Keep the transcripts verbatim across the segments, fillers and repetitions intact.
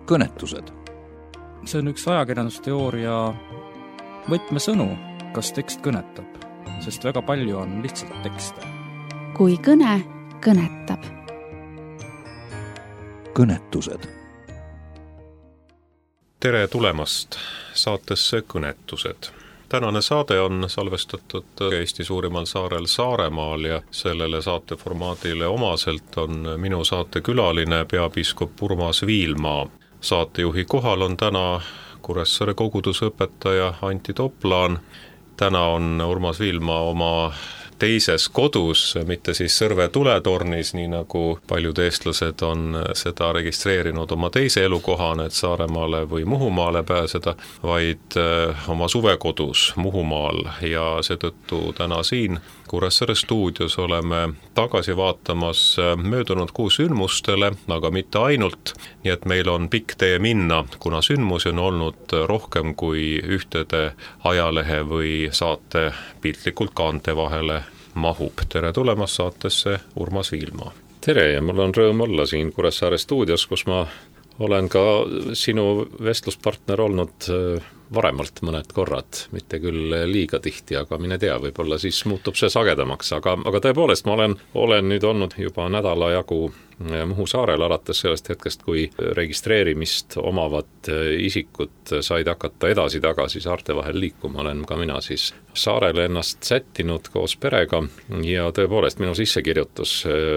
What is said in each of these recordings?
kõnetused. See on üks ajakirjandusteooria võtmesõnu, kas tekst kõnetab, sest väga palju on lihtsalt tekste. Kui kõne kõnetab. Kõnetused. Tere tulemast saatesse Kõnetused. Tänane saade on salvestatud Eesti suurimal saarel Saaremaal ja sellele saateformaadile omaselt on minu saate külaline peapiiskop Urmas Viilmaa. Saatejuhi kohal on täna Kuressaare kogudusõpetaja Antti Toplaan. Täna on Urmas Viilmaa oma teises kodus, mitte siis Sõrve tuletornis, nii nagu paljud eestlased on seda registreerinud oma teise elukohana, et Saaremaale või Muhumaale pääseda, vaid oma suvekodus Muhumaal ja seetõttu täna siin Kuressaare stuudios oleme tagasi vaatamas möödunud kuu sündmustele, aga mitte ainult, nii et meil on pikk tee minna, kuna sündmusi on olnud rohkem kui ühtede ajalehe või saate piltlikult kaante vahele mahub. Tere tulemast saatesse Urmas Viilmaa. Tere ja mul on rõõm olla siin Kuressaare stuudios, kus ma olen ka sinu vestluspartner olnud varemalt mõned korrad, mitte küll liiga tihti, aga mine tea, võib-olla siis muutub see sagedamaks, aga, aga tõepoolest ma olen, olen nüüd olnud juba nädala jagu Muhu saarel alates sellest hetkest, kui registreerimist omavad isikud said hakata edasi-tagasi saarte vahel liikuma, olen ka mina siis saarele ennast sättinud koos perega ja tõepoolest minu sissekirjutus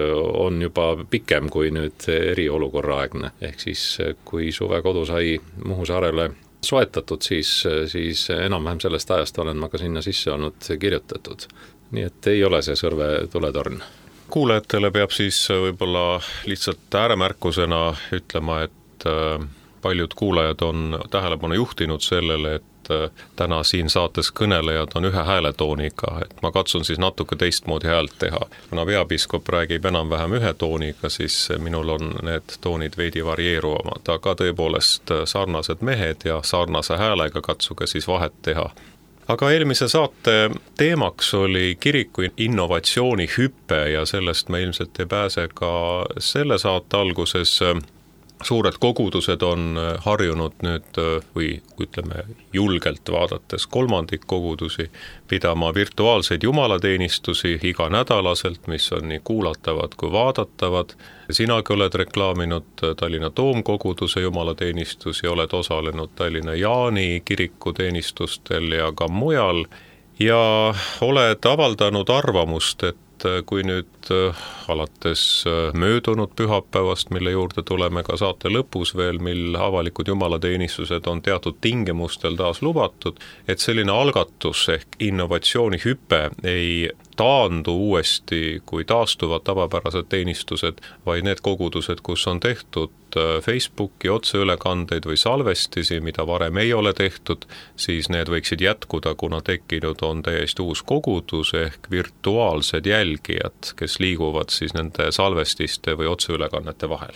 on juba pikem kui nüüd eriolukorra aegne, ehk siis kui suvekodu sai Muhu saarele soetatud, siis, siis enam-vähem sellest ajast olen ma ka sinna sisse olnud kirjutatud. Nii et ei ole see Sõrve tuletorn. Kuulajatele peab siis võib-olla lihtsalt ääremärkusena ütlema, et paljud kuulajad on tähelepanu juhtinud sellele, et täna siin saates kõnelejad on ühe hääletooniga, et ma katsun siis natuke teistmoodi häält teha. Kuna peapiiskop räägib enam-vähem ühe tooniga, siis minul on need toonid veidi varieeruvamad, aga tõepoolest sarnased mehed ja sarnase häälega katsuge siis vahet teha. Aga eelmise saate teemaks oli kiriku innovatsiooni hüpe ja sellest me ilmselt ei pääse ka selle saate alguses. Suured kogudused on harjunud nüüd või ütleme julgelt vaadates kolmandik kogudusi pidama virtuaalseid jumalateenistusi iganädalaselt, mis on nii kuulatavad kui vaadatavad. Sinagi oled reklaaminud Tallinna Toomkoguduse jumalateenistusi, oled osalenud Tallinna Jaani kiriku teenistustel ja ka mujal ja oled avaldanud arvamust, et kui nüüd alates möödunud pühapäevast, mille juurde tuleme ka saate lõpus veel, mil avalikud jumalateenistused on teatud tingimustel taas lubatud, et selline algatus ehk innovatsioonihüpe ei taandu uuesti, kui taastuvad tavapärased teenistused, vaid need kogudused, kus on tehtud Facebooki otseülekandeid või salvestisi, mida varem ei ole tehtud, siis need võiksid jätkuda, kuna tekkinud on täiesti uus kogudus ehk virtuaalsed jälgijad, kes liiguvad siis nende salvestiste või otseülekannete vahel.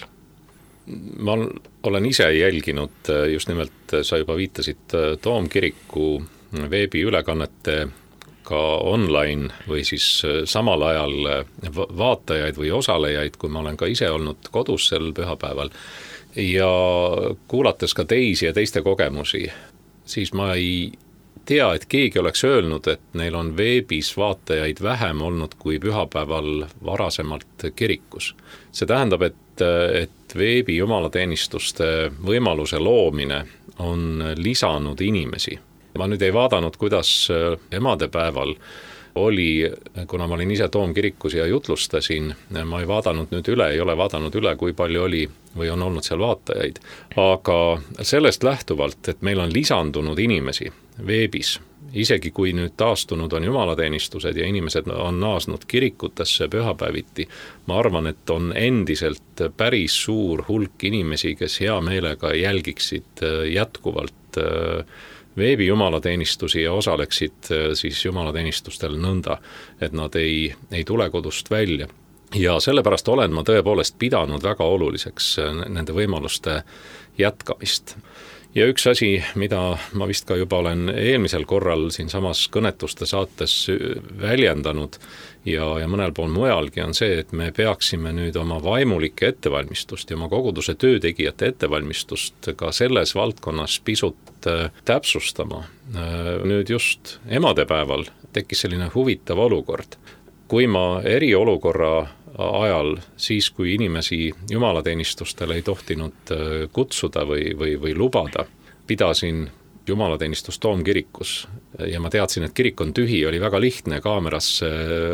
Ma olen ise jälginud, just nimelt sa juba viitasid Toomkiriku veebiülekannete ka online või siis samal ajal vaatajaid või osalejaid, kui ma olen ka ise olnud kodus sel pühapäeval ja kuulates ka teisi ja teiste kogemusi, siis ma ei tea, et keegi oleks öelnud, et neil on veebis vaatajaid vähem olnud kui pühapäeval varasemalt kirikus. See tähendab, et, et veebi jumalateenistuste võimaluse loomine on lisanud inimesi. Ma nüüd ei vaadanud, kuidas emadepäeval oli, kuna ma olin ise Toomkirikus ja jutlustasin, ma ei vaadanud nüüd üle, ei ole vaadanud üle, kui palju oli või on olnud seal vaatajaid. Aga sellest lähtuvalt, et meil on lisandunud inimesi veebis, isegi kui nüüd taastunud on jumalateenistused ja inimesed on naasnud kirikutesse pühapäeviti, ma arvan, et on endiselt päris suur hulk inimesi, kes hea meelega jälgiksid jätkuvalt veebi jumalateenistusi ja osaleksid siis jumalateenistustel nõnda, et nad ei, ei tule kodust välja. ja sellepärast olen ma tõepoolest pidanud väga oluliseks nende võimaluste jätkamist. Ja üks asi, mida ma vist ka juba olen eelmisel korral siin samas kõnetuste saates väljendanud ja, ja mõnel pool mujalgi, on see, et me peaksime nüüd oma vaimulike ettevalmistust ja oma koguduse töötegijate ettevalmistust ka selles valdkonnas pisut täpsustama. Nüüd just emadepäeval tekkis selline huvitav olukord. Kui ma eriolukorra ajal, siis kui inimesi jumalateenistustele ei tohtinud kutsuda või, või, või lubada, pidasin jumalateenistust Toomkirikus ja ma teadsin, et kirik on tühi, oli väga lihtne kaamerasse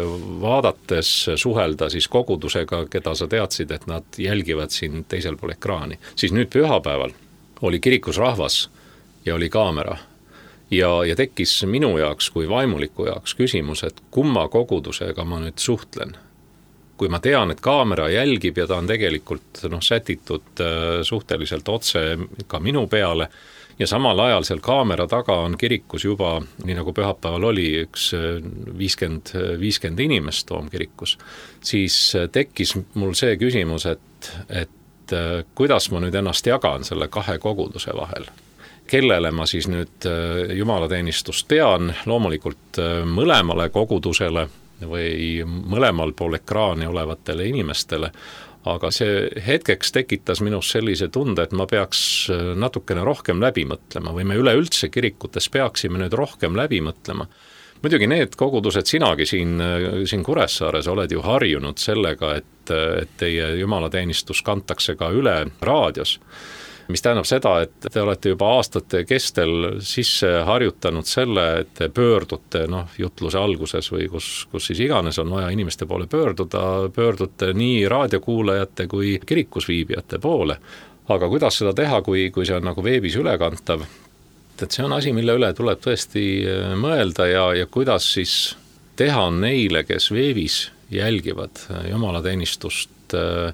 vaadates suhelda siis kogudusega, keda sa teadsid, et nad jälgivad siin teisel pool ekraani. Siis nüüd pühapäeval oli kirikus rahvas ja oli kaamera. Ja, ja tekkis minu jaoks kui vaimuliku jaoks küsimus, et kumma kogudusega ma nüüd suhtlen. Kui ma tean, et kaamera jälgib ja ta on tegelikult no, sätitud suhteliselt otse ka minu peale ja samal ajal seal kaamera taga on kirikus juba, nii nagu pühapäeval oli, üks viiskümmend, viiskümmend inimest Toomkirikus, siis tekkis mul see küsimus, et, et kuidas ma nüüd ennast jagan selle kahe koguduse vahel. Kellele ma siis nüüd jumalateenistust pean, loomulikult mõlemale kogudusele või mõlemal pool ekraani olevatele inimestele, aga see hetkeks tekitas minus sellise tunde, et ma peaks natukene rohkem läbi mõtlema või me üleüldse kirikutes peaksime nüüd rohkem läbi mõtlema. Muidugi need kogudused, sinagi siin, siin Kuressaares oled ju harjunud sellega, et, et teie jumalateenistus kantakse ka üle raadios, mis tähendab seda, et te olete juba aastate kestel sisse harjutanud selle, et te pöördute no, jutluse alguses või kus, kus siis iganes on vaja inimeste poole pöörduda, pöördute nii raadiokuulajate kui kirikus viibijate poole. Aga kuidas seda teha, kui, kui see on nagu veebis ülekantav? Et see on asi, mille üle tuleb tõesti mõelda ja, ja kuidas siis teha neile, kes veebis jälgivad jumalateenistust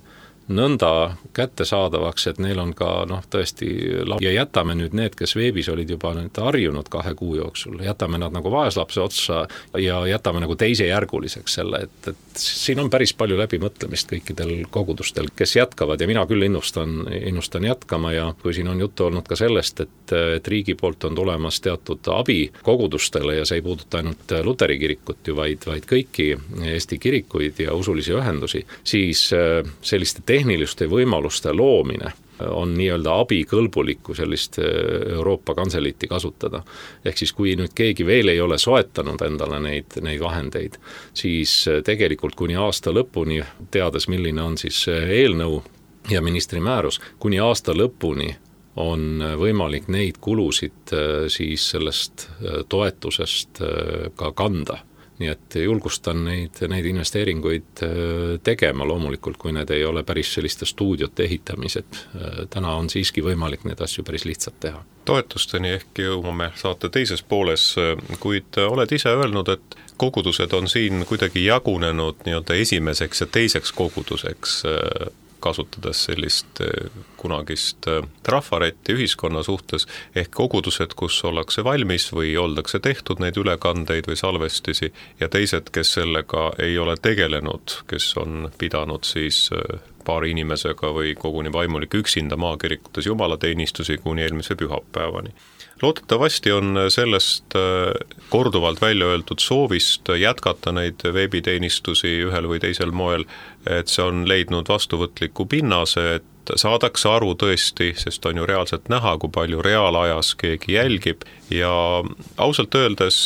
nõnda kättesaadavaks, et neil on ka noh, tõesti, ja jätame nüüd need, kes veebis olid juba nüüd harjunud kahe kuu jooksul, jätame nad nagu vaeslapse otsa ja jätame nagu teisejärguliseks selle, et, et siin on päris palju läbimõtlemist kõikidel kogudustel, kes jätkavad ja mina küll innustan, innustan jätkama ja kui siin on juttu olnud ka sellest, et, et riigi poolt on tulemas teatud abi kogudustele ja see ei puuduta ainult Luteri kirikut ju, vaid, vaid kõiki Eesti kirikuid ja usulisi ühendusi, siis selliste tehniliste võimaluste loomine on nii-öelda abikõlbulikku sellist Euroopa kantseliiti kasutada. Ehk siis kui nüüd keegi veel ei ole soetanud endale neid, neid vahendeid, siis tegelikult kuni aasta lõpuni, teades milline on siis eelnõu ja ministri määrus, kuni aasta lõpuni on võimalik neid kulusid siis sellest toetusest ka kanda. Nii et julgustan neid, neid investeeringuid tegema loomulikult, kui need ei ole päris selliste stuudiote ehitamised. Täna on siiski võimalik need asju päris lihtsalt teha. Toetusteni ehk jõuame saate teises pooles, kuid oled ise öelnud, et kogudused on siin kuidagi jagunenud nii-öelda esimeseks ja teiseks koguduseks, kasutades sellist kunagist trafaretti ühiskonna suhtes, ehk kogudused, kus ollakse valmis või oldakse tehtud neid ülekandeid või salvestisi ja teised, kes sellega ei ole tegelenud, kes on pidanud siis paari inimesega või koguni vaimulik üksinda maakirikutes jumalateenistusi kuni eelmise pühapäevani. Loodetavasti on sellest korduvalt välja öeldud soovist jätkata neid veebiteenistusi ühel või teisel moel, et see on leidnud vastuvõtliku pinnase, et saadakse aru tõesti, sest on ju reaalselt näha, kui palju reaalajas keegi jälgib ja ausalt öeldes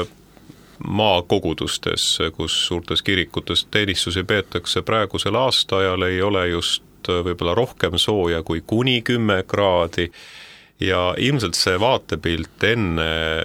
maakogudustes, kus suurtes kirikutes teenistusi peetakse praegusel aastaajal, ei ole just võib-olla rohkem sooja kui kuni kümme kraadi ja ilmselt see vaatepilt enne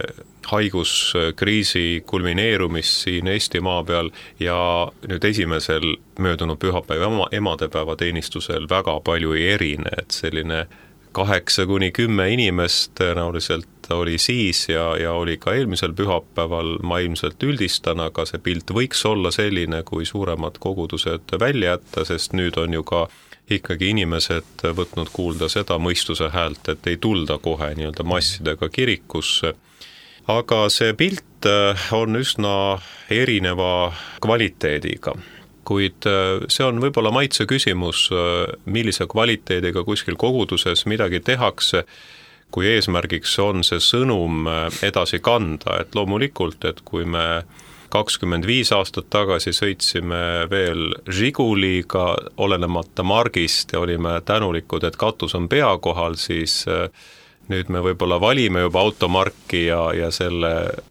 haiguskriisi kulmineerumist siin Eesti maa peal ja nüüd esimesel möödunud pühapäeva emadepäeva teenistusel väga palju ei erine, et selline kaheksa kuni kümme inimest tõenäoliselt oli siis ja, ja oli ka eelmisel pühapäeval, ma ilmselt üldistan, aga see pilt võiks olla selline, kui suuremad kogudused välja jätta, sest nüüd on ju ka ikkagi inimesed võtnud kuulda seda mõistuse häält, et ei tulda kohe nii-öelda massidega kirikusse. Aga see pilt on üsna erineva kvaliteediga. kuid see on võib-olla maitse küsimus, millise kvaliteediga kuskil koguduses midagi tehakse, kui eesmärgiks on see sõnum edasi kanda, et loomulikult, et kui me kakskümmend viis aastat tagasi sõitsime veel Žiguliga, olenemata margist ja olime tänulikud, et katus on pea kohal, siis nüüd me võib-olla valime juba automarki ja, ja selle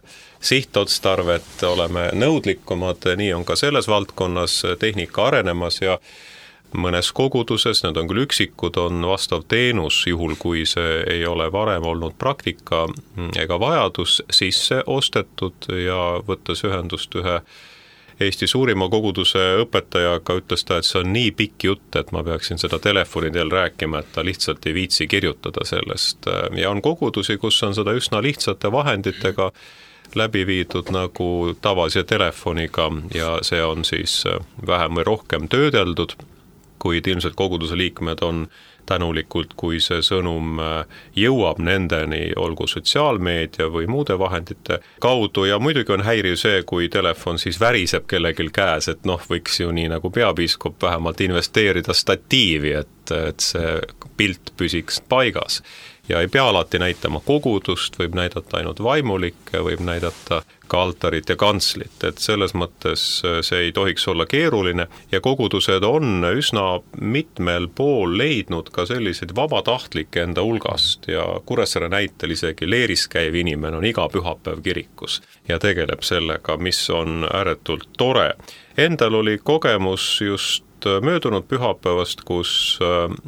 sihtotstarvet oleme nõudlikumad, nii on ka selles valdkonnas tehnika arenemas ja mõnes koguduses, need on küll üksikud, on vastav teenus, juhul kui see ei ole varem olnud praktika ega vajadus sisse ostetud ja võttes ühendust ühe Eesti suurima koguduse õpetajaga, ütles ta, et see on nii pikk jutt, et ma peaksin seda telefoni teel rääkima, et ta lihtsalt ei viitsi kirjutada sellest. Ja on kogudusi, kus on seda üsna lihtsate vahenditega läbi viidud nagu tavalise telefoniga ja see on siis vähem või rohkem töödeldud, kuid ilmselt koguduse liikmed on tänulikult, kui see sõnum jõuab nendeni, olgu sotsiaalmeedia või muude vahendite kaudu ja muidugi on häiriv see, kui telefon siis väriseb kellelgi käes, et noh, võiks ju nii nagu peapiiskop vähemalt investeerida statiivi, et, et see pilt püsiks paigas. Ja ei pea alati näitama kogudust, võib näidata ainult vaimulikke, võib näidata ka altarit ja kantslit, et selles mõttes see ei tohiks olla keeruline ja kogudused on üsna mitmel pool leidnud ka selliseid vabatahtlikke enda hulgast ja Kuressaare näitel isegi Leeris käiv inimene on iga pühapäev kirikus ja tegeleb sellega, mis on ääretult tore. Endal oli kogemus just möödunud pühapäevast, kus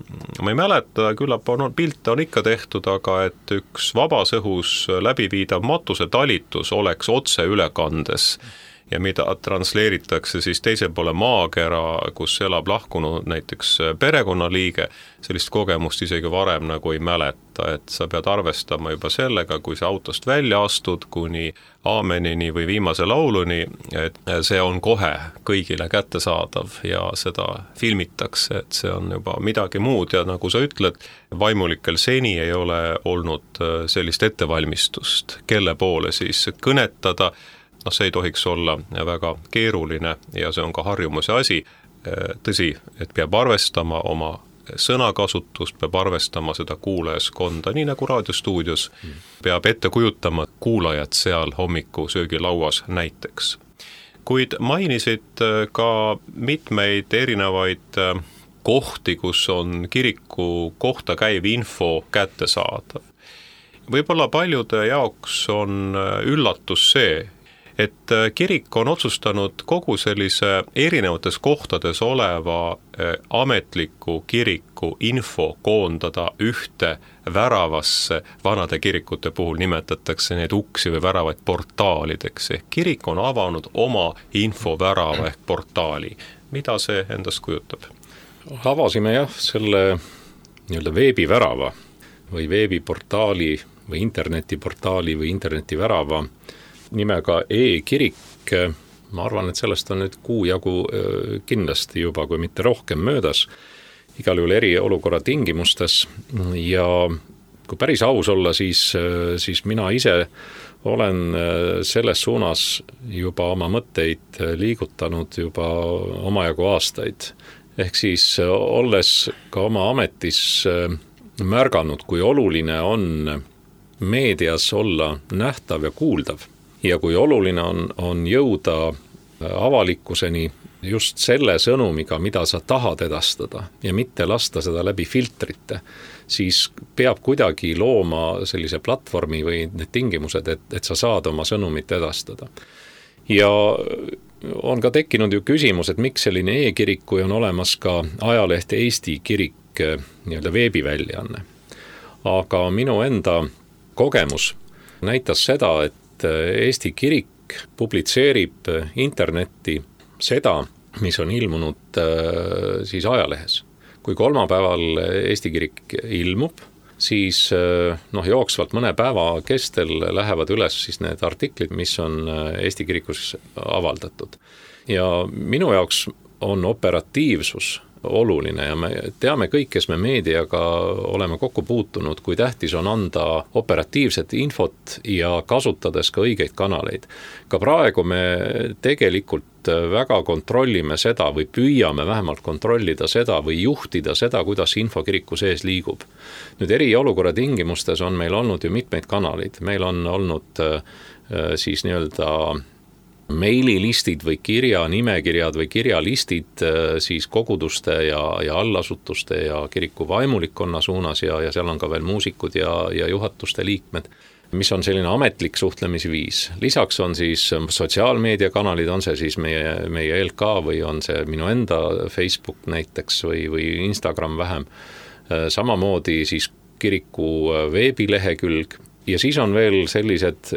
ma ei mäleta, küllap on, pilte on ikka tehtud, aga et üks vabas õhus läbiviidav matusetalitus oleks otse ülekandes ja mida transleeritakse siis teisel poole maakera, kus elab lahkunud näiteks perekonnaliige, sellist kogemust isegi varem nagu ei mäleta, et sa pead arvestama juba sellega, kui sa autost välja astud kuni aamenini või viimase lauluni, et see on kohe kõigile kättesaadav ja seda filmitakse, et see on juba midagi muud ja nagu sa ütled, vaimulikel seni ei ole olnud sellist ettevalmistust, kelle poole siis kõnetada. No see ei tohiks olla väga keeruline ja see on ka harjumuse asi. Tõsi, et peab arvestama oma sõnakasutust, peab arvestama seda kuulajaskonda, nii nagu raadiostuudios peab ette kujutama kuulajat seal hommiku söögilauas näiteks. Kuid mainisid ka mitmeid erinevaid kohti, kus on kiriku kohta käiv info kättesaadav. Võib-olla paljude jaoks on üllatus see, et kirik on otsustanud kogu sellise erinevates kohtades oleva ametliku kiriku info koondada ühte väravasse, vanade kirikute puhul nimetatakse neid uksi või väravaid portaalideks. Ehk kirik on avanud oma infovärava ehk portaali. Mida see endast kujutab? Avasime jah selle nii-öelda veebivärava või veebiportaali või internetiportaali või internetivärava nimega e-kirik. Ma arvan, et sellest on nüüd kuu jagu kindlasti juba, kui mitte rohkem möödas, igal juhul eriolukorra tingimustes ja kui päris aus olla, siis, siis mina ise olen selles suunas juba oma mõtteid liigutanud juba omajagu aastaid. Ehk siis olles ka oma ametis märganud, kui oluline on meedias olla nähtav ja kuuldav. Ja kui oluline on, on jõuda avalikkuseni just selle sõnumiga, mida sa tahad edastada ja mitte lasta seda läbi filtrite, siis peab kuidagi looma sellise platvormi või need tingimused, et, et sa saad oma sõnumit edastada. Ja on ka tekkinud ju küsimus, et miks selline e-kirik, kui on olemas ka ajaleht Eesti Kirik nii-öelda veebiväljaanne. Aga minu enda kogemus näitas seda, et Eesti Kirik publitseerib internetti seda, mis on ilmunud siis ajalehes. Kui kolmapäeval Eesti Kirik ilmub, siis noh, jooksvalt mõne päeva kestel lähevad üles siis need artiklid, mis on Eesti Kirikus avaldatud. Ja minu jaoks on operatiivsus oluline ja me teame kõik, kes me meediaga oleme kokku puutunud, kui tähtis on anda operatiivset infot ja kasutades ka õigeid kanaleid. Ka praegu me tegelikult väga kontrollime seda või püüame vähemalt kontrollida seda või juhtida seda, kuidas info kiriku sees liigub. Nüüd eriolukorra tingimustes on meil olnud ju mitmeid kanaleid. Meil on olnud siis nii-öelda meililistid või kirja nimekirjad või kirjalistid siis koguduste ja, ja allasutuste ja kiriku vaimulikkonna suunas ja, ja seal on ka veel muusikud ja, ja juhatuste liikmed, mis on selline ametlik suhtlemisviis. Lisaks on siis sotsiaalmeediakanalid, on see siis meie, meie L K või on see minu enda Facebook näiteks või, või Instagram vähem. Samamoodi siis kiriku veebilehekülg ja siis on veel sellised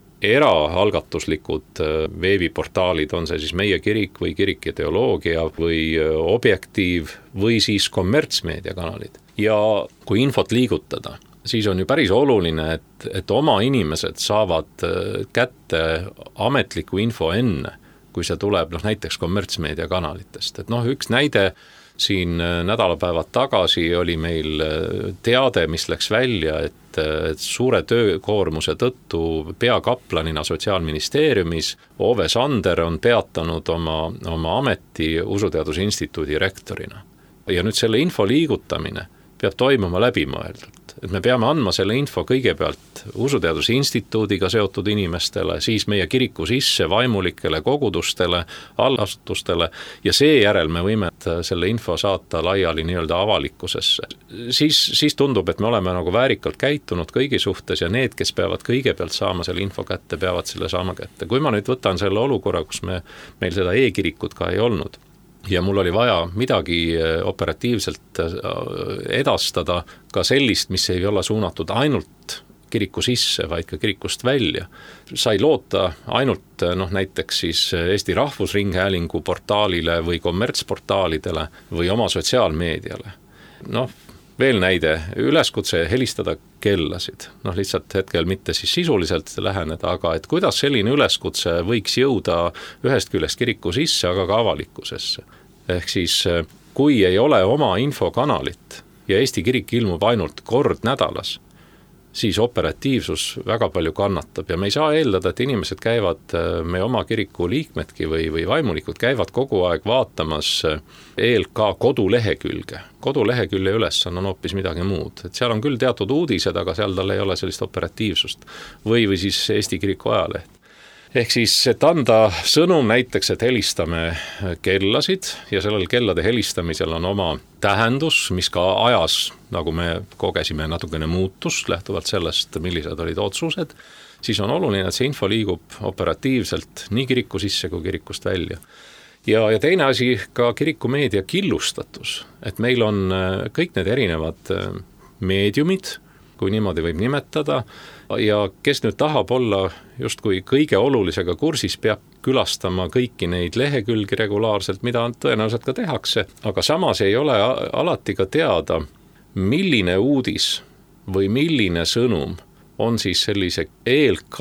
eraalgatuslikud veebiportaalid, on see siis meie kirik või kirik ja teoloogia või objektiiv või siis kommertsmeediakanalid. Ja kui infot liigutada, siis on ju päris oluline, et, et oma inimesed saavad kätte ametliku info enne, kui see tuleb noh, näiteks kommertsmeediakanalitest. Et noh, üks näide siin nädalapäevad tagasi oli meil teade, mis läks välja, et, et suure töökoormuse tõttu peakaplanina Sotsiaalministeeriumis Ove Sander on peatanud oma, oma ameti Usuteaduse Instituudi rektorina. Ja nüüd selle info liigutamine peab toimuma läbimõeldult. Et me peame andma selle info kõigepealt Usuteaduse Instituudiga seotud inimestele, siis meie kiriku sisse vaimulikele kogudustele, allasutustele ja seejärel me võime selle info saata laiali nii-öelda avalikkusesse. Siis, siis tundub, et me oleme nagu väärikalt käitunud kõigi suhtes ja need, kes peavad kõigepealt saama selle info kätte, peavad selle saama kätte. Kui ma nüüd võtan selle olukorra, kus me, meil seda e-kirikut ka ei olnud, ja mul oli vaja midagi operatiivselt edastada ka sellist, mis ei ole suunatud ainult kiriku sisse, vaid ka kirikust välja. Sai loota ainult noh, näiteks siis Eesti Rahvusringhäälingu portaalile või kommertsportaalidele või oma sotsiaalmeediale. Noh, veel näide, üleskutse helistada kellasid. Noh, lihtsalt hetkel mitte siis sisuliselt läheneda, aga et kuidas selline üleskutse võiks jõuda ühest küljest kiriku sisse, aga ka avalikkusesse. Ehk siis, kui ei ole oma infokanalit ja Eesti kirik ilmub ainult kord nädalas, siis operatiivsus väga palju kannatab ja me ei saa eeldada, et inimesed käivad, me oma kiriku liikmedki või, või vaimulikud käivad kogu aeg vaatamas E L K kodulehekülge. Kodulehekülje ülesanne on hoopis midagi muud. Et seal on küll teatud uudised, aga seal tal ei ole sellist operatiivsust. Või, või siis Eesti kiriku ajaleht. Ehk siis, et anda sõnum näiteks, et helistame kellasid ja sellel kellade helistamisel on oma tähendus, mis ka ajas, nagu me kogesime, natukene muutus lähtuvalt sellest, millised olid otsused, siis on oluline, et see info liigub operatiivselt nii kiriku sisse kui kirikust välja. Ja, ja teine asi ka kiriku meedia killustatus, et meil on kõik need erinevad meediumid, kui niimoodi võib nimetada, ja kes nüüd tahab olla justkui kõige olulisega kursis, peab külastama kõiki neid lehekülgi regulaarselt, mida tõenäoliselt ka tehakse, aga samas ei ole alati ka teada, milline uudis või milline sõnum on siis sellise E L K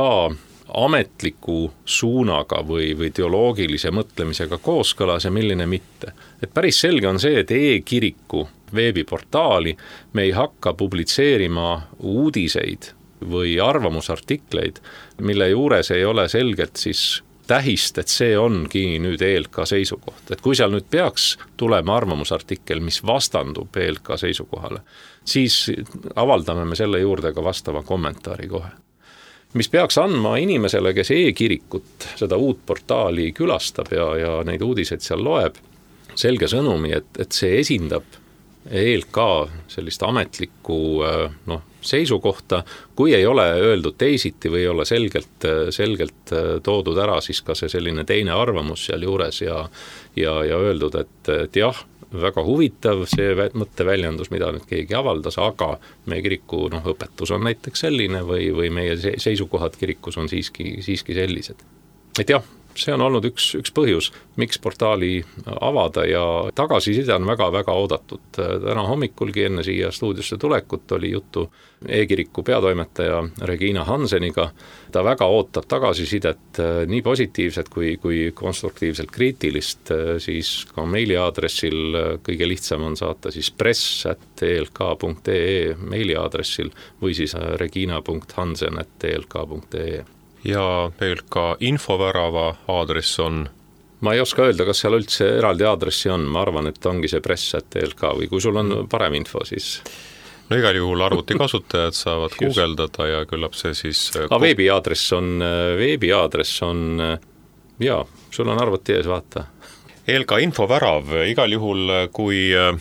ametliku suunaga või, või teoloogilise mõtlemisega kooskõlas ja milline mitte. Et päris selge on see, et e-kiriku veebiportaali me ei hakka publitseerima uudiseid või arvamusartikleid, mille juures ei ole selgelt siis tähist, et see ongi nüüd E L K seisukoht. Et kui seal nüüd peaks tulema arvamusartikkel, mis vastandub E L K seisukohale, siis avaldame me selle juurde ka vastava kommentaari kohe. Mis peaks andma inimesele, kes e-kirikut, seda uut portaali külastab ja, ja neid uudiseid seal loeb, selge sõnumi, et, et see esindab E L K sellist ametlikku noh, seisukohta, kui ei ole öeldud teisiti või ei ole selgelt, selgelt toodud ära siis ka see selline teine arvamus seal juures ja, ja, ja öeldud, et, et jah, väga huvitav see mõtteväljendus, mida nüüd keegi avaldas, aga meie kiriku noh, õpetus on näiteks selline või, või meie seisukohad kirikus on siiski, siiski sellised. Et jah, see on olnud üks, üks põhjus, miks portaali avada ja tagasiside on väga-väga oodatud. Täna hommikulgi enne siia stuudiosse tulekut oli juttu e-kiriku peatoimetaja Regina Hanseniga. Ta väga ootab tagasisidet nii positiivset kui, kui konstruktiivselt kriitilist, siis ka meiliaadressil kõige lihtsam on saata siis press at e l k punkt e e meiliaadressil või siis regina punkt hansen at e l k punkt e e. Ja veel ka infovärava aadress on? Ma ei oska öelda, kas seal üldse eraldi aadressi on. Ma arvan, et ongi see press at e l k või kui sul on parem info, siis... No igal juhul arvuti kasutajad saavad guugeldada ja küllap see siis... Aga veebiaadress on, veebiaadress on, jaa, sul on arvuti ees, vaata. E L K infovärav, igal juhul kui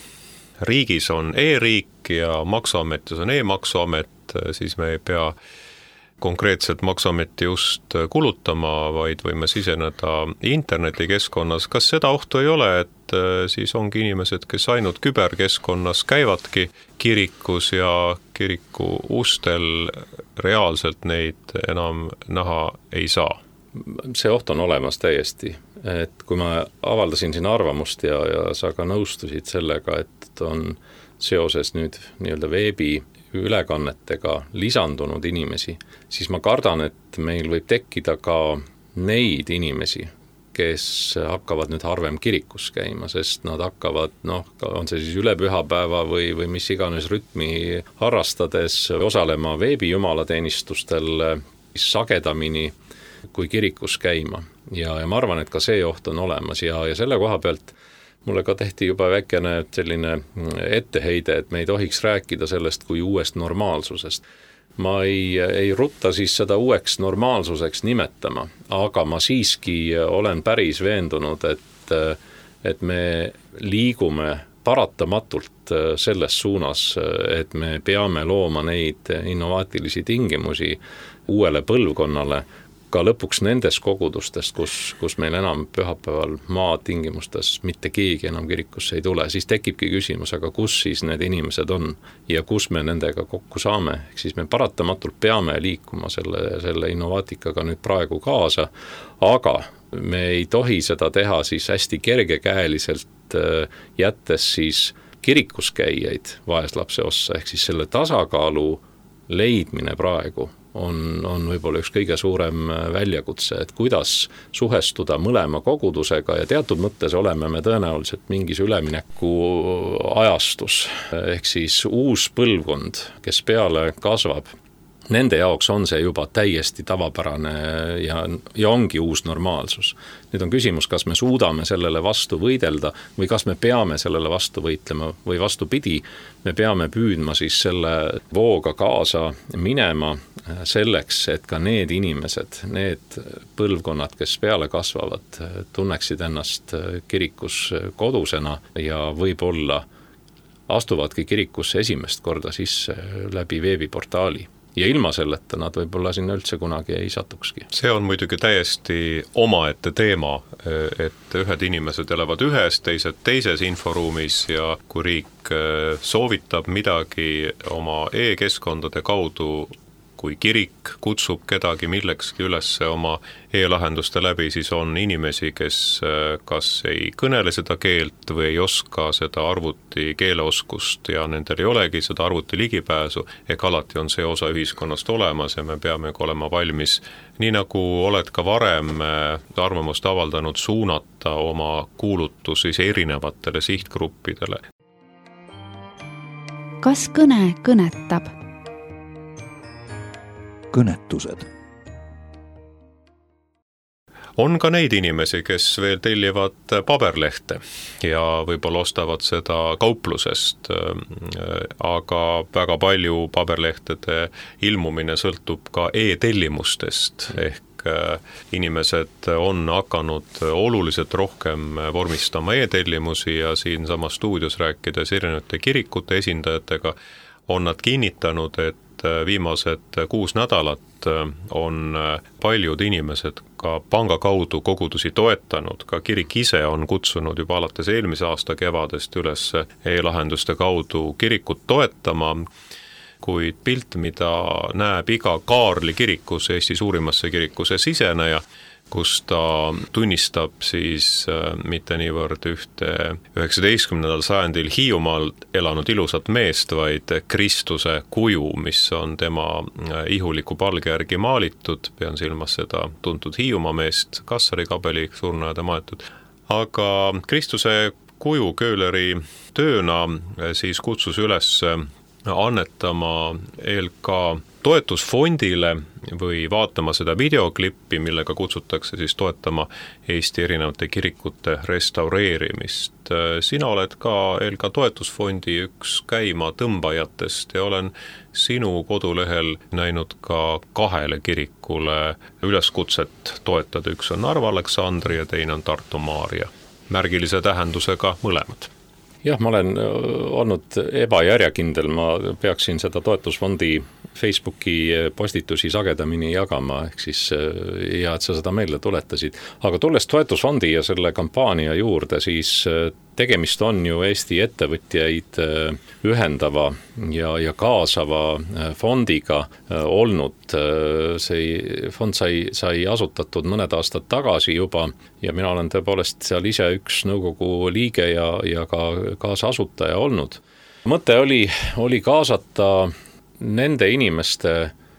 riigis on e-riik ja maksuametis on e-maksuamet, siis me ei pea konkreetselt maksuameti just kulutama, vaid võime siseneda internetikeskkonnas. Kas seda ohtu ei ole, et siis ongi inimesed, kes ainult küberkeskkonnas käivadki kirikus ja kiriku ustel reaalselt neid enam näha ei saa? See oht on olemas täiesti. Et kui ma avaldasin siin arvamust ja, ja sa ka nõustusid sellega, et on seoses nüüd nii-öelda veebi ülekannetega lisandunud inimesi, siis ma kardan, et meil võib tekkida ka neid inimesi, kes hakkavad nüüd harvem kirikus käima, sest nad hakkavad, noh, on see siis üle pühapäeva või, või mis iganes rütmi harrastades osalema veebijumalateenistustel sagedamini kui kirikus käima. Ja, ja ma arvan, et ka see oht on olemas ja, ja selle koha pealt mulle ka tehti juba väikene selline etteheide, et me ei tohiks rääkida sellest kui uuest normaalsusest. Ma ei, ei rutta siis seda uueks normaalsuseks nimetama, aga ma siiski olen päris veendunud, et, et me liigume paratamatult selles suunas, et me peame looma neid innovaatilisi tingimusi uuele põlvkonnale, ka lõpuks nendes kogudustest, kus, kus meil enam pühapäeval maa tingimustes mitte keegi enam kirikusse ei tule, siis tekibki küsimus, aga kus siis need inimesed on ja kus me nendega kokku saame. Ehk siis me paratamatult peame liikuma selle, selle innovaatikaga nüüd praegu kaasa, aga me ei tohi seda teha siis hästi kergekäeliselt, jättes siis kirikus käijaid vaeslapse ossa, ehk siis selle tasakaalu leidmine praegu on, on võib-olla üks kõige suurem väljakutse, et kuidas suhestuda mõlema kogudusega ja teatud mõttes oleme me tõenäoliselt mingis ülemineku ajastus, ehk siis uus põlvkond, kes peale kasvab, nende jaoks on see juba täiesti tavapärane ja, ja ongi uus normaalsus. Nüüd on küsimus, kas me suudame sellele vastu võidelda või kas me peame sellele vastu võitlema või vastupidi, me peame püüdma siis selle vooga kaasa minema selleks, et ka need inimesed, need põlvkonnad, kes peale kasvavad, tunneksid ennast kirikus kodusena ja võib-olla astuvadki kirikusse esimest korda sisse läbi veebiportaali. Ja ilma selleta nad võib-olla sinna üldse kunagi ei satukski. See on muidugi täiesti omaette teema, et ühed inimesed elavad ühes, teised teises inforuumis ja kui riik soovitab midagi oma e-keskkondade kaudu, kui kirik kutsub kedagi millekski üles oma e-lahenduste läbi, siis on inimesi, kes kas ei kõnele seda keelt või ei oska seda arvuti keeleoskust ja nendel ei olegi seda arvuti ligipääsu, ega alati on see osa ühiskonnast olemas ja me peame olema valmis, nii nagu oled ka varem arvamust avaldanud, suunata oma kuulutusi erinevatele sihtgruppidele. Kas kõne kõnetab? Kõnetused. On ka neid inimesi, kes veel tellivad paberlehte ja võib-olla ostavad seda kauplusest, aga väga palju paberlehtede ilmumine sõltub ka e-tellimustest, ehk inimesed on hakanud oluliselt rohkem vormistama e-tellimusi ja siin sama stuudios rääkides erinevate kirikute esindajatega on nad kinnitanud, et viimased kuus nädalat on paljud inimesed ka panga kaudu kogudusi toetanud, ka kirik ise on kutsunud juba alates eelmise aasta kevadest üles e-lahenduste kaudu kirikut toetama, kuid pilt, mida näeb iga Kaarli kirikus, Eesti suurimasse kirikuse siseneja, kus ta tunnistab siis mitte niivõrd ühte üheksateistkümnendal sajandil Hiiumaal elanud ilusat meest, vaid Kristuse kuju, mis on tema ihuliku palge järgi maalitud, pean silmas seda tuntud Hiiumaa meest, Kassari Kabeli surnuaeda maetud. Aga Kristuse kuju Köhleri tööna siis kutsus üles annetama E L K toetusfondile või vaatama seda videoklippi, millega kutsutakse siis toetama Eesti erinevate kirikute restaureerimist. Sina oled ka E L K toetusfondi üks käima tõmbajatest ja olen sinu kodulehel näinud ka kahele kirikule üleskutset toetada. Üks on Narva Aleksandri ja teine on Tartu Maarja. Märgilise tähendusega mõlemad. Jah, ma olen olnud ebajärjekindel, ma peaksin seda toetusfondi Facebooki postitusi sagedamini jagama, ehk siis ja et sa seda meelde tuletasid. Aga tulles toetusfondi ja selle kampaania juurde, siis tegemist on ju Eesti ettevõtjaid ühendava ja, ja kaasava fondiga olnud. See fond sai, sai asutatud mõned aastad tagasi juba ja mina olen tõepoolest seal ise üks nõukogu liige ja, ja ka kaasasutaja olnud. Mõte oli, oli kaasata nende inimeste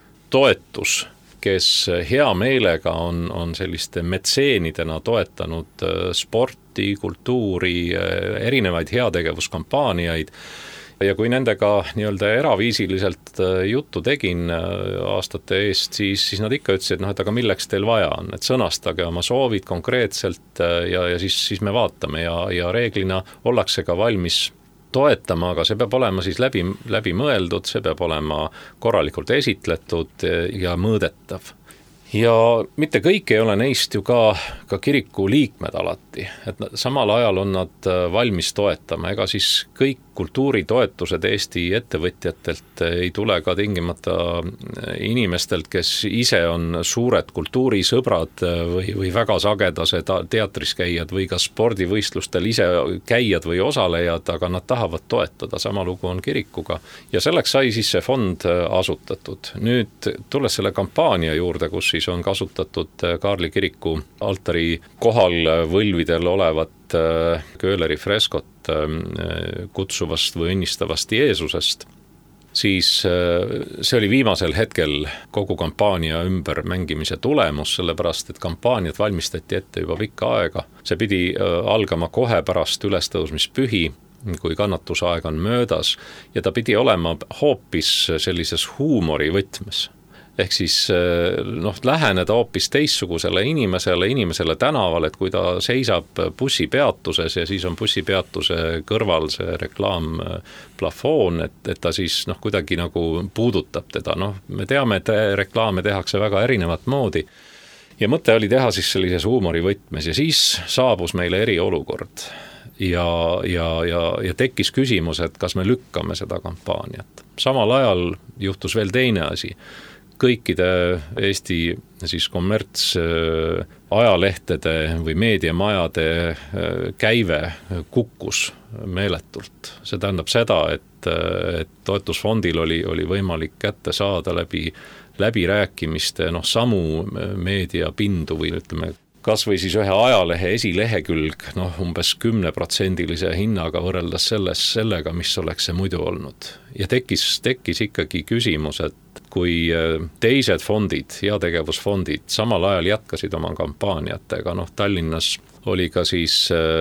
toetus, kes hea meelega on, on selliste metseenidena toetanud sporti, kultuuri, erinevaid heategevuskampaaniaid. Ja kui nendega nii-öelda eraviisiliselt juttu tegin aastate eest, siis, siis nad ikka ütlesid, noh, et aga milleks teil vaja on, et sõnastage oma soovid konkreetselt ja, ja siis, siis me vaatame ja, ja reeglina ollakse ka valmis toetama, aga see peab olema siis läbi, läbi mõeldud, see peab olema korralikult esitletud ja mõõdetav. Ja mitte kõik ei ole neist ju ka, ka kiriku liikmed alati, et samal ajal on nad valmis toetama, ega siis kõik kultuuritoetused Eesti ettevõtjatelt ei tule ka tingimata inimestelt, kes ise on suured kultuurisõbrad või, või väga sagedased teatris käijad või ka spordivõistlustel ise käijad või osalejad, aga nad tahavad toetada, sama lugu on kirikuga. Ja selleks sai siis see fond asutatud. Nüüd tulles selle kampaania juurde, kus siis on kasutatud Kaarli kiriku altari kohal võlvidel olevat Köhleri freskot kutsuvast või õnnistavast Jeesusest, siis see oli viimasel hetkel kogu kampaania ümber mängimise tulemus, sellepärast et kampaaniat valmistati ette juba pikka aega. See pidi algama kohe pärast ülestõusmispühi, kui kannatusaeg on möödas, ja ta pidi olema hoopis sellises huumori võtmes. Ehk siis noh, läheneda hoopis teistsugusele inimesele, inimesele tänaval, et kui ta seisab bussipeatuses ja siis on bussipeatuse kõrval see reklaamplafoon, et, et ta siis noh, kuidagi nagu puudutab teda. Noh, me teame, et reklaame tehakse väga erinevat moodi ja mõte oli teha siis sellises huumori võtmes ja siis saabus meile eriolukord ja, ja, ja, ja tekkis küsimus, et kas me lükkame seda kampaaniat. Samal ajal juhtus veel teine asi. Kõikide Eesti siis kommerts ajalehtede või meediamajade käive kukkus meeletult. See tähendab seda, et, et toetusfondil oli, oli võimalik kätte saada läbi, läbi rääkimiste noh, samu meediapindu või ütleme, kas või siis ühe ajalehe esilehekülg noh, umbes kümneprotsendilise hinnaga võrreldes selles, sellega, mis oleks see muidu olnud. Ja tekkis, tekkis ikkagi küsimus, et kui teised fondid, heategevusfondid samal ajal jätkasid oma kampaaniatega, noh Tallinnas oli ka siis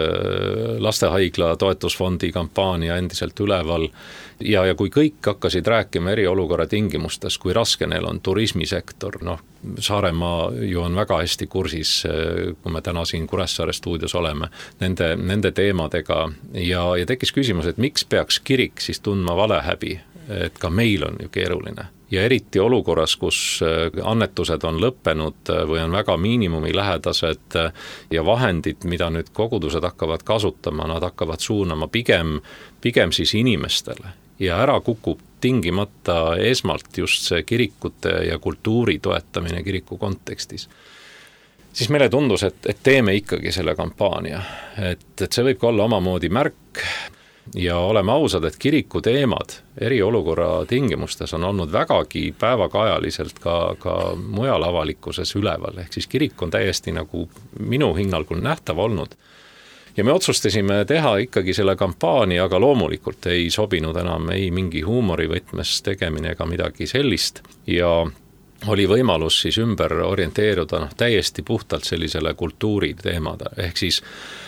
lastehaigla toetusfondi kampaania endiselt üleval ja, ja kui kõik hakkasid rääkima eriolukorra tingimustes, kui raske neil on turismisektor, noh Saaremaa ju on väga hästi kursis, kui me täna siin Kuressaare stuudios oleme, nende, nende teemadega ja, ja tekkis küsimus, et miks peaks kirik siis tundma valehäbi, et ka meil on ju keeruline. Ja eriti olukorras, kus annetused on lõppenud või on väga miinimumi lähedased ja vahendid, mida nüüd kogudused hakkavad kasutama, nad hakkavad suunama pigem, pigem siis inimestele. Ja ära kukub tingimata esmalt just see kirikute ja kultuuri toetamine kiriku kontekstis. Siis meile tundus, et, et teeme ikkagi selle kampaania. Et, et see võib ka olla omamoodi märk. ja oleme ausad, et kiriku teemad eriolukorra tingimustes on olnud vägagi päevakajaliselt ka, ka mujal avalikkuses üleval, ehk siis kirik on täiesti nagu minu hinnangul nähtav olnud. Ja me otsustasime teha ikkagi selle kampaania, aga loomulikult ei sobinud enam ei mingi huumorivõtmes tegemine ega midagi sellist ja oli võimalus siis ümber orienteeruda noh, täiesti puhtalt sellisele kultuuriteemade, ehk siis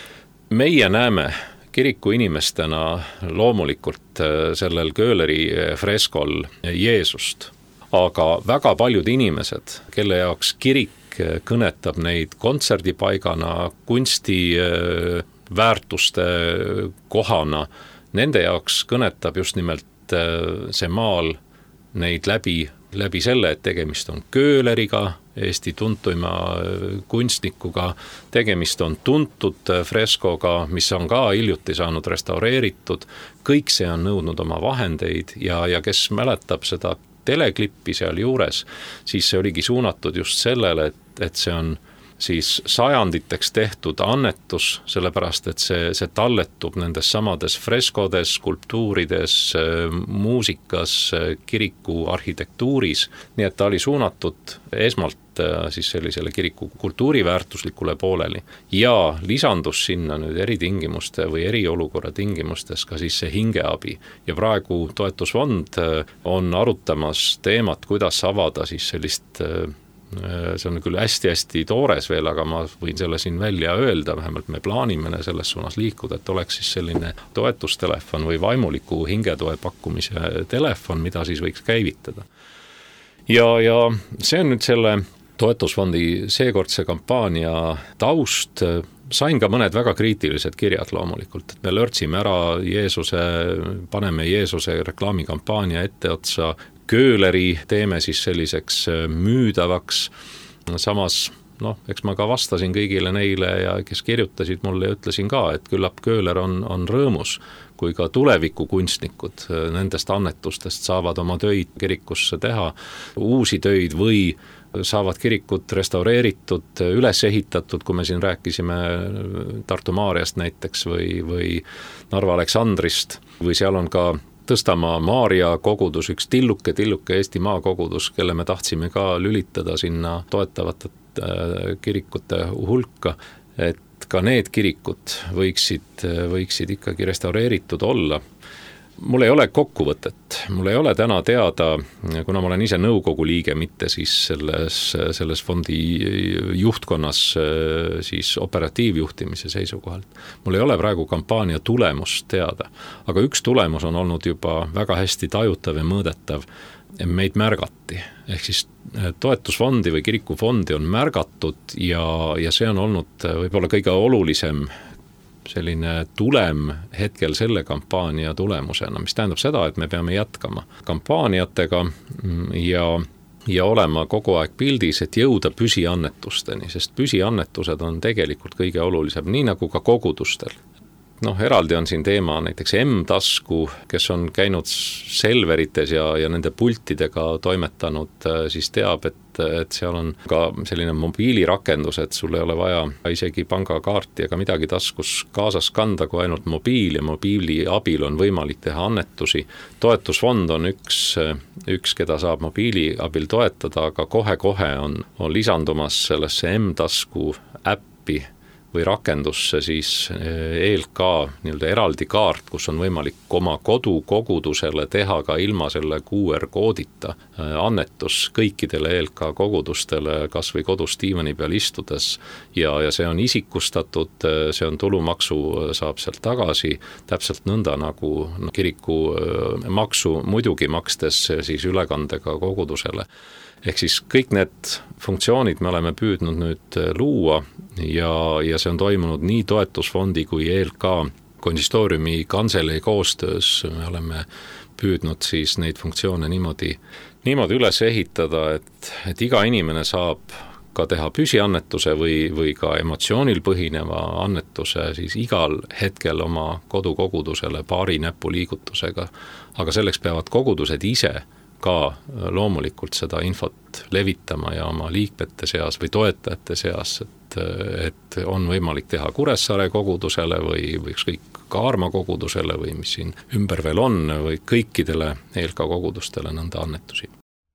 meie näeme kiriku inimestena loomulikult sellel Köhleri freskol Jeesust, aga väga paljud inimesed, kelle jaoks kirik kõnetab neid kontserdipaigana, kunsti väärtuste kohana, nende jaoks kõnetab just nimelt see maal neid läbi, läbi selle, et tegemist on Köhleriga, Eesti tuntuima kunstnikuga, tegemist on tuntud freskoga, mis on ka hiljuti saanud restaureeritud, kõik see on nõudnud oma vahendeid ja, ja kes mäletab seda teleklippi seal juures, siis see oligi suunatud just sellele, et, et see on siis sajanditeks tehtud annetus, sellepärast et see, see talletub nendes samades freskodes, skulptuurides, muusikas, kiriku arhitektuuris, nii et ta oli suunatud esmalt siis sellisele kiriku kultuuriväärtuslikule pooleli ja lisandus sinna nüüd eritingimuste või eriolukorra tingimustes ka siis see hingeabi ja praegu toetusfond on arutamas teemat, kuidas avada siis sellist see on küll hästi-hästi toores veel, aga ma võin selle siin välja öelda, vähemalt me plaanime selles suunas liikuda, et oleks siis selline toetustelefon või vaimuliku hingetoe pakkumise telefon, mida siis võiks käivitada. Ja, ja see on nüüd selle toetusfondi seekordse kampaania taust, sain ka mõned väga kriitilised kirjad loomulikult, et me lörtsime ära Jeesuse, paneme Jeesuse reklaamikampaania etteotsa, Köhleri teeme siis selliseks müüdavaks, samas noh, eks ma ka vastasin kõigile neile ja kes kirjutasid mulle ja ütlesin ka, et küllap Köhler on, on rõõmus, kui ka tulevikukunstnikud nendest annetustest saavad oma töid kirikusse teha, uusi töid või saavad kirikut restaureeritud, üles ehitatud, kui me siin rääkisime Tartu Maarjast näiteks või, või Narva Aleksandrist või seal on ka Tõstamaa Maarja kogudus, üks tilluke, tilluke Eesti maakogudus, kelle me tahtsime ka lülitada sinna toetavate kirikute hulka, et ka need kirikud võiksid, võiksid ikkagi restaureeritud olla. Mul ei ole kokkuvõtet, mul ei ole täna teada, kuna ma olen ise nõukogu liige, mitte siis selles, selles fondi juhtkonnas siis operatiivjuhtimise seisukohalt. Mul ei ole praegu kampaania tulemust teada, aga üks tulemus on olnud juba väga hästi tajutav ja mõõdetav, meid märgati. Ehk siis toetusfondi või kirikufondi on märgatud ja, ja see on olnud võib-olla kõige olulisem selline tulem hetkel selle kampaania tulemusena, mis tähendab seda, et me peame jätkama kampaaniatega ja, ja olema kogu aeg pildis, et jõuda püsiannetusteni, sest püsiannetused on tegelikult kõige olulisem, nii nagu ka kogudustel. Noh, eraldi on siin teema näiteks M-tasku, kes on käinud Selverites ja, ja nende pultidega toimetanud, siis teab, et, et seal on ka selline mobiilirakendus, et sul ei ole vaja isegi pangakaarti ega midagi taskus kaasas kanda, kui ainult mobiil ja mobiili abil on võimalik teha annetusi. Toetusfond on üks, üks keda saab mobiili abil toetada, aga kohe-kohe on, on lisandumas sellesse M-tasku äppi või rakendusse siis E L K nii-öelda eraldi kaart, kus on võimalik oma kodukogudusele teha ka ilma selle Q R-koodita annetus kõikidele E L K kogudustele, kas või kodus diivani peal istudes ja, ja see on isikustatud, see on tulumaksu saab sealt tagasi, täpselt nõnda nagu no, kiriku maksu muidugi makstes siis ülekandega kogudusele. Ehk siis kõik need funktsioonid me oleme püüdnud nüüd luua ja, ja see on toimunud nii toetusfondi kui E L K konsistooriumi kanselei koostöös. Me oleme püüdnud siis neid funktsioone niimoodi, niimoodi üles ehitada, et, et iga inimene saab ka teha püsiannetuse või, või ka emotsioonil põhineva annetuse siis igal hetkel oma kodukogudusele paari näpuliigutusega. Aga selleks peavad kogudused ise ka loomulikult seda infot levitama ja oma liikmete seas või toetajate seas, et, et on võimalik teha Kuressaare kogudusele või, või ükskõik Kaarma kogudusele või mis siin ümber veel on, või kõikidele E L K kogudustele nõnda annetusi.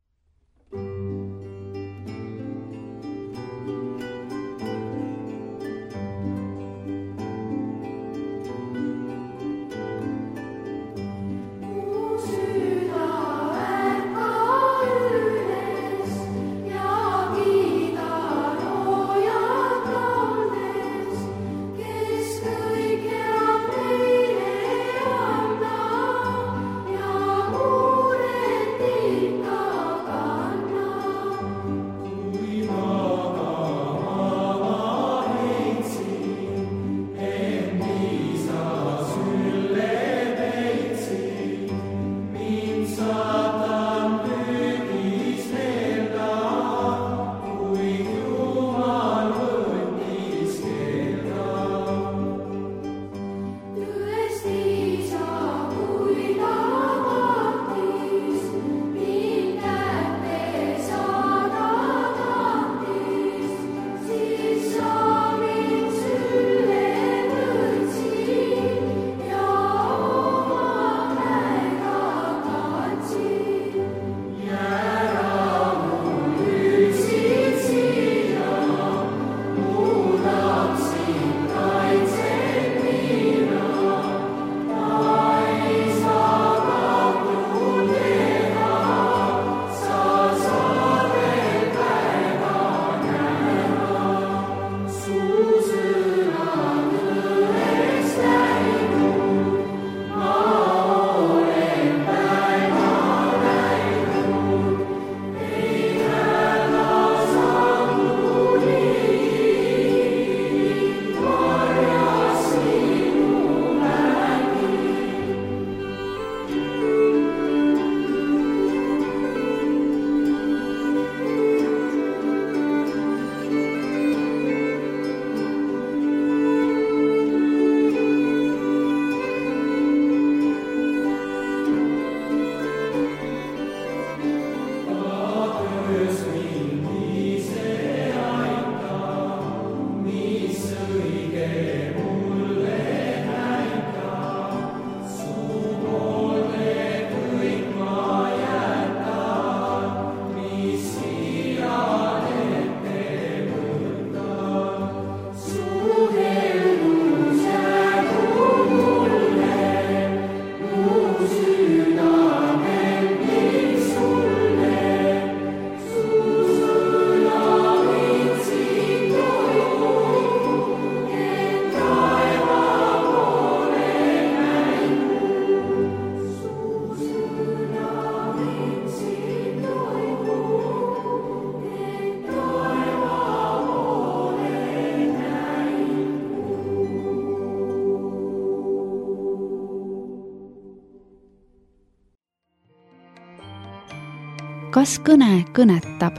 Kas kõne kõnetab?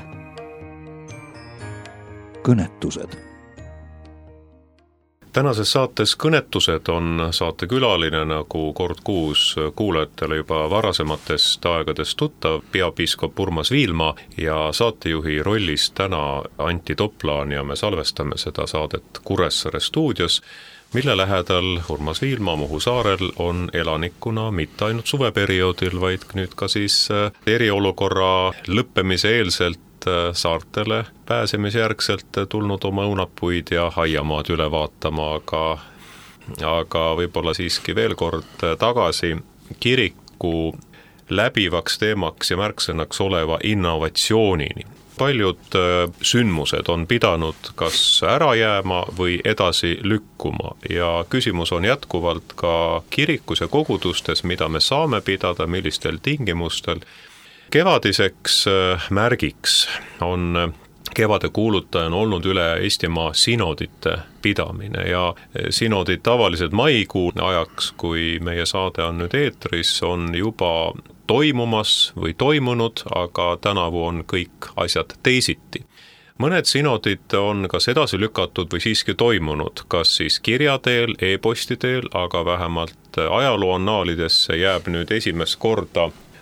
Kõnetused. Tänases saates Kõnetused on saatekülaline nagu kord kuus kuulajatele juba varasematest aegadest tuttav peapiiskop Urmas Viilma ja saatejuhi rollis täna Antti Toplaan ja me salvestame seda saadet Kuressaare stuudios, mille lähedal Urmas Viilma Muhu saarel on elanikuna mitte ainult suveperioodil, vaid nüüd ka siis eriolukorra lõppemise eelselt saartele pääsemise järgselt tulnud oma õunapuid ja aiamaad üle vaatama, aga, aga võib-olla siiski veel kord tagasi kiriku läbivaks teemaks ja märksõnaks oleva innovatsioonini. Paljud sündmused on pidanud kas ära jääma või edasi lükkuma ja küsimus on jätkuvalt ka kirikus ja kogudustes, mida me saame pidada, millistel tingimustel. Kevadiseks märgiks on kevade kuulutaja on olnud üle Eestimaa sinodite pidamine ja sinodid tavaliselt maikuu ajaks, kui meie saade on nüüd eetris, on juba toimumas või toimunud, aga tänavu on kõik asjad teisiti. Mõned sinodid on kas edasi lükatud või siiski toimunud, kas siis kirja teel, e-posti teel, aga vähemalt ajaloo annaalidesse jääb nüüd esimest korda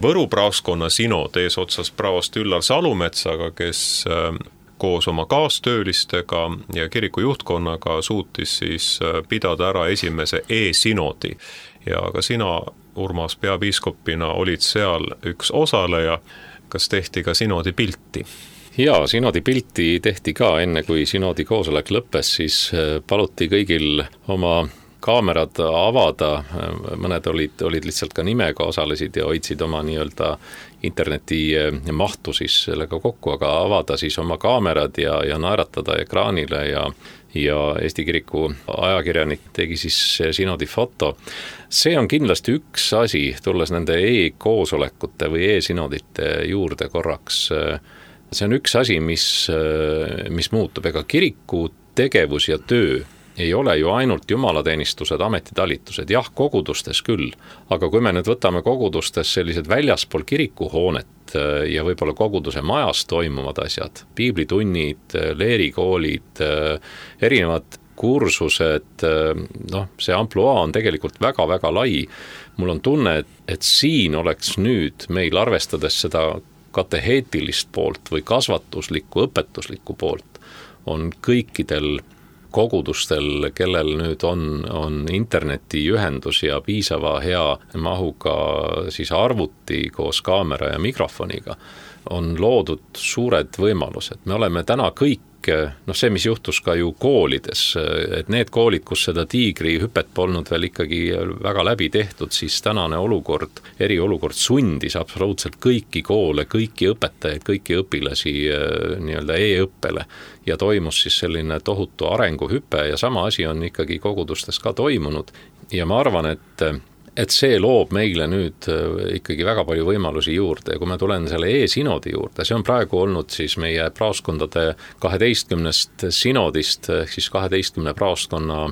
Võru praoskonna sinod eesotsas praost Üllar Salumetsaga, kes koos oma kaastöölistega ja kiriku juhtkonnaga suutis siis pidada ära esimese e-sinodi. Ja ka sina, Urmas, peapiiskopina olid seal üks osaleja. Kas tehti ka sinodi pilti? Jaa, sinodi pilti tehti ka enne, kui sinodi koosolek lõppes, siis paluti kõigil oma kaamerad avada, mõned olid, olid lihtsalt ka nimega osalesid ja hoidsid oma nii-öelda interneti mahtu siis sellega kokku, aga avada siis oma kaamerad ja, ja naeratada ekraanile ja, ja Eesti Kiriku ajakirjanik tegi siis sinodi foto. See on kindlasti üks asi, tulles nende e-koosolekute või e-sinodite juurde korraks. See on üks asi, mis, mis muutub, ega kiriku tegevus ja töö ei ole ju ainult jumalateenistused, ametitalitused, jah, kogudustes küll, aga kui me nüüd võtame kogudustes sellised väljaspool kirikuhoonet ja võib-olla koguduse majas toimuvad asjad, piiblitunnid, leerikoolid, erinevad kursused, noh, see ampluaa on tegelikult väga-väga lai. Mul on tunne, et siin oleks nüüd meil arvestades seda kateheetilist poolt või kasvatuslikku, õpetuslikku poolt, on kõikidel kogudustel, kellel nüüd on, on internetiühendus ja piisava hea mahuga siis arvuti koos kaamera ja mikrofoniga, on loodud suured võimalused. Me oleme täna kõik, noh see, mis juhtus ka ju koolides, et need koolid, kus seda tiigri hüpet polnud veel ikkagi väga läbi tehtud, siis tänane olukord, eriolukord sundis absoluutselt kõiki koole, kõiki õpetajaid, kõiki õpilasi nii-öelda e-õppele ja toimus siis selline tohutu arenguhüpe ja sama asi on ikkagi kogudustes ka toimunud ja ma arvan, et et see loob meile nüüd ikkagi väga palju võimalusi juurde ja kui ma tulen selle e-sinodi juurde, see on praegu olnud siis meie praoskondade kaheteistkümnest sinodist, ehk siis kaheteistkümne praoskonna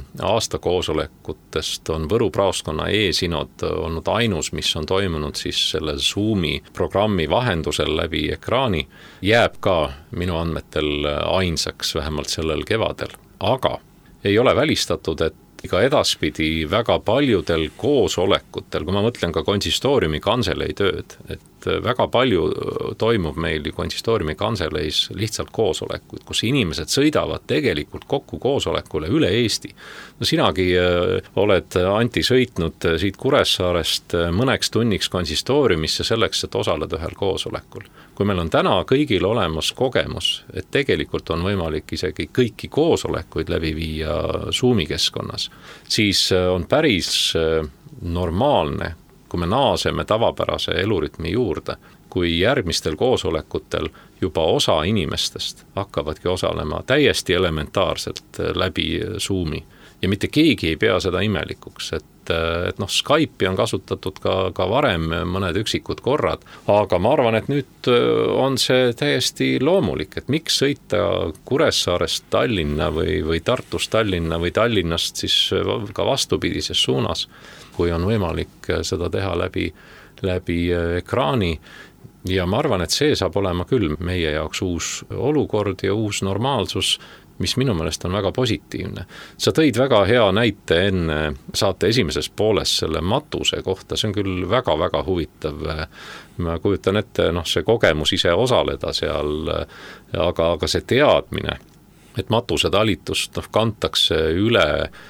aastakoosolekutest on Võru praoskonna e-sinod olnud ainus, mis on toimunud siis selle Zoomi programmi vahendusel läbi ekraani, jääb ka minu andmetel ainsaks vähemalt sellel kevadel, aga ei ole välistatud, et ka edaspidi väga paljudel koosolekutel, kui ma mõtlen ka konsistooriumi kanselei tööd, et väga palju toimub meil konsistooriumi kanseleis lihtsalt koosolekuid, kus inimesed sõidavad tegelikult kokku koosolekule üle Eesti. No sinagi oled, Anti, sõitnud siit Kuressaarest mõneks tunniks konsistooriumisse selleks, et osaleda ühel koosolekul. Kui meil on täna kõigil olemas kogemus, et tegelikult on võimalik isegi kõiki koosolekuid läbi viia Zoomi keskkonnas, siis on päris normaalne, kui me naaseme tavapärase elurütmi juurde, kui järgmistel koosolekutel juba osa inimestest hakkavadki osalema täiesti elementaarselt läbi Zoomi. Ja mitte keegi ei pea seda imelikuks, et, et noh, Skype'i on kasutatud ka, ka varem mõned üksikud korrad, aga ma arvan, et nüüd on see täiesti loomulik, et miks sõita Kuressaarest Tallinna või, või Tartust Tallinna või Tallinnast siis ka vastupidises suunas, kui on võimalik seda teha läbi, läbi ekraani. Ja ma arvan, et see saab olema küll meie jaoks uus olukord ja uus normaalsus, mis minu meelest on väga positiivne. Sa tõid väga hea näite enne saate esimeses pooles selle matuse kohta, see on küll väga-väga huvitav. Ma kujutan ette, noh, see kogemus ise osaleda seal, aga, aga see teadmine, et matuse talitust noh, kantakse üle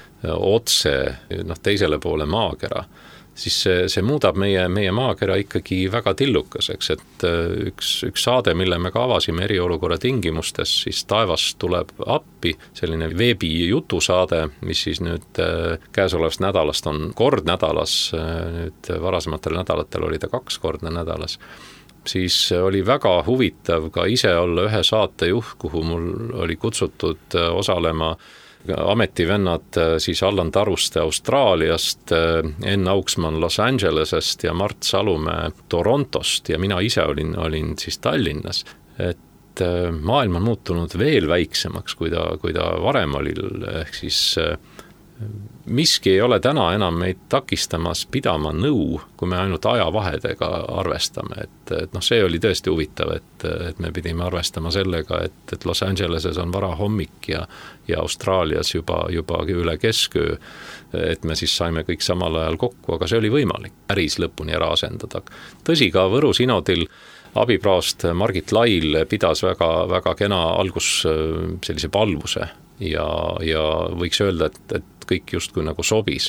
otse noh, teisele poole maakera, siis see, see muudab meie, meie maakera ikkagi väga tillukaseks, et üks, üks saade, mille me ka avasime eriolukorra tingimustes, siis taevas tuleb appi, selline veebi jutusaade, mis siis nüüd käesolevast nädalast on kord nädalas, nüüd varasematel nädalatel oli ta kaks korda nädalas, siis oli väga huvitav ka ise olla ühe saate juht, kuhu mul oli kutsutud osalema ametivennad siis Allan Taruste Austraaliast, Enn Auksmann Los Angelesest ja Mart Salumäe Torontost ja mina ise olin, olin siis Tallinnas. Et maailm on muutunud veel väiksemaks, kui ta, kui ta varem oli, ehk siis miski ei ole täna enam meid takistamas pidama nõu, kui me ainult ajavahedega arvestame, et, et noh, see oli tõesti huvitav, et, et me pidime arvestama sellega, et, et Los Angeleses on varahommik ja, ja Austraalias juba, juba üle kesköö, et me siis saime kõik samal ajal kokku, aga see oli võimalik päris lõpuni ära asendada. Tõsi, ka Võru sinodil abipraost Margit Lail pidas väga, väga kena algus sellise palvuse ja, ja võiks öelda, et, et kõik justkui nagu sobis.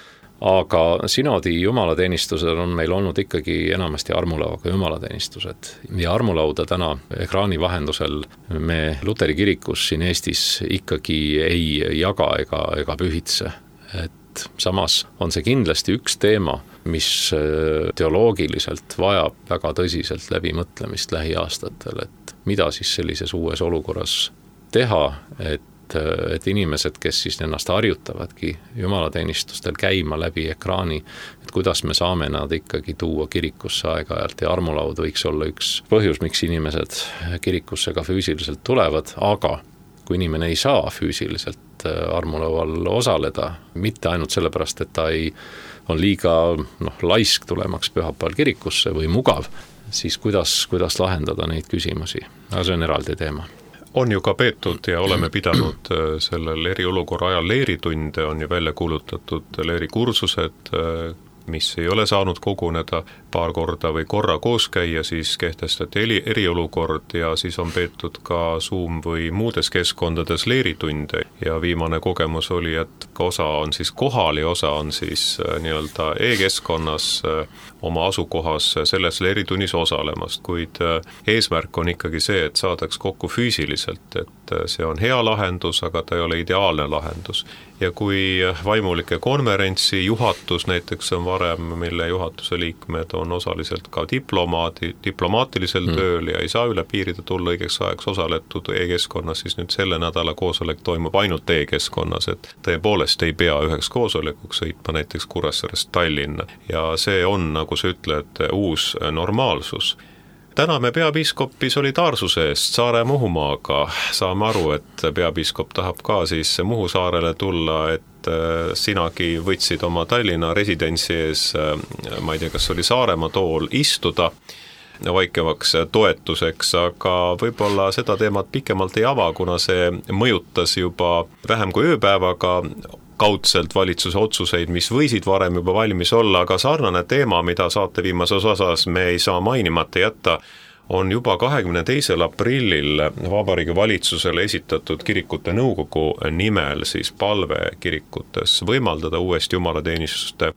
Aga sinodi jumalateenistused on meil olnud ikkagi enamasti armulauaga jumalateenistused. Ja armulauda täna ekraani vahendusel me Luteri kirikus siin Eestis ikkagi ei jaga ega, ega pühitse. Et samas on see kindlasti üks teema, mis teoloogiliselt vajab väga tõsiselt läbimõtlemist lähiaastatel, et mida siis sellises uues olukorras teha, et, et inimesed, kes siis ennast harjutavadki jumalateenistustel käima läbi ekraani, et kuidas me saame nad ikkagi tuua kirikusse aeg-ajalt ja armulaud võiks olla üks põhjus, miks inimesed kirikusse ka füüsiliselt tulevad, aga kui inimene ei saa füüsiliselt armulaual osaleda, mitte ainult sellepärast, et ta ei on liiga noh, laisk tulemaks pühapäeval kirikusse või mugav, siis kuidas, kuidas lahendada neid küsimusi. Aga see on eraldi teema. On ju ka peetud ja oleme pidanud sellel eriolukorra ajal leeritunde, on ju välja kuulutatud leerikursused, mis ei ole saanud koguneda paar korda või korra koos käia, siis kehtestati eri, eriolukord ja siis on peetud ka Zoom või muudes keskkondades leeritunde ja viimane kogemus oli, et ka osa on siis kohal ja osa on siis nii-öelda e-keskkonnas oma asukohas selles leeritunnis osalemast, kuid eesmärk on ikkagi see, et saadaks kokku füüsiliselt, et see on hea lahendus, aga ta ei ole ideaalne lahendus. Ja kui vaimulike konverentsi juhatus näiteks on varem, mille juhatuse liikmed on osaliselt ka diplomaadi, diplomaatilisel mm. tööl ja ei saa üle piirida tulla õigeks ajaks osaletud e-keskkonnas, siis nüüd selle nädala koosolek toimub ainult e-keskkonnas, et tõepoolest ei pea üheks koosolekuks sõitma näiteks Kuressaarest Tallinna ja see on, nagu sa ütled, uus normaalsus. Täname peapiiskopi solidaarsuse eest Saare Muhumaaga. Saame aru, et peapiiskop tahab ka siis Muhu saarele tulla, et sinagi võtsid oma Tallinna residentsi ees, ma ei tea, kas oli Saaremaa tool, istuda vaikevaks toetuseks, aga võib-olla seda teemat pikemalt ei ava, kuna see mõjutas juba vähem kui ööpäevaga kaudselt valitsuse otsuseid, mis võisid varem juba valmis olla, aga sarnane teema, mida saate viimases osas me ei saa mainimata jätta, on juba kahekümne teisel aprillil Vabariigi Valitsusele esitatud kirikute nõukogu nimel siis palve kirikutes võimaldada uuesti jumalateenistuste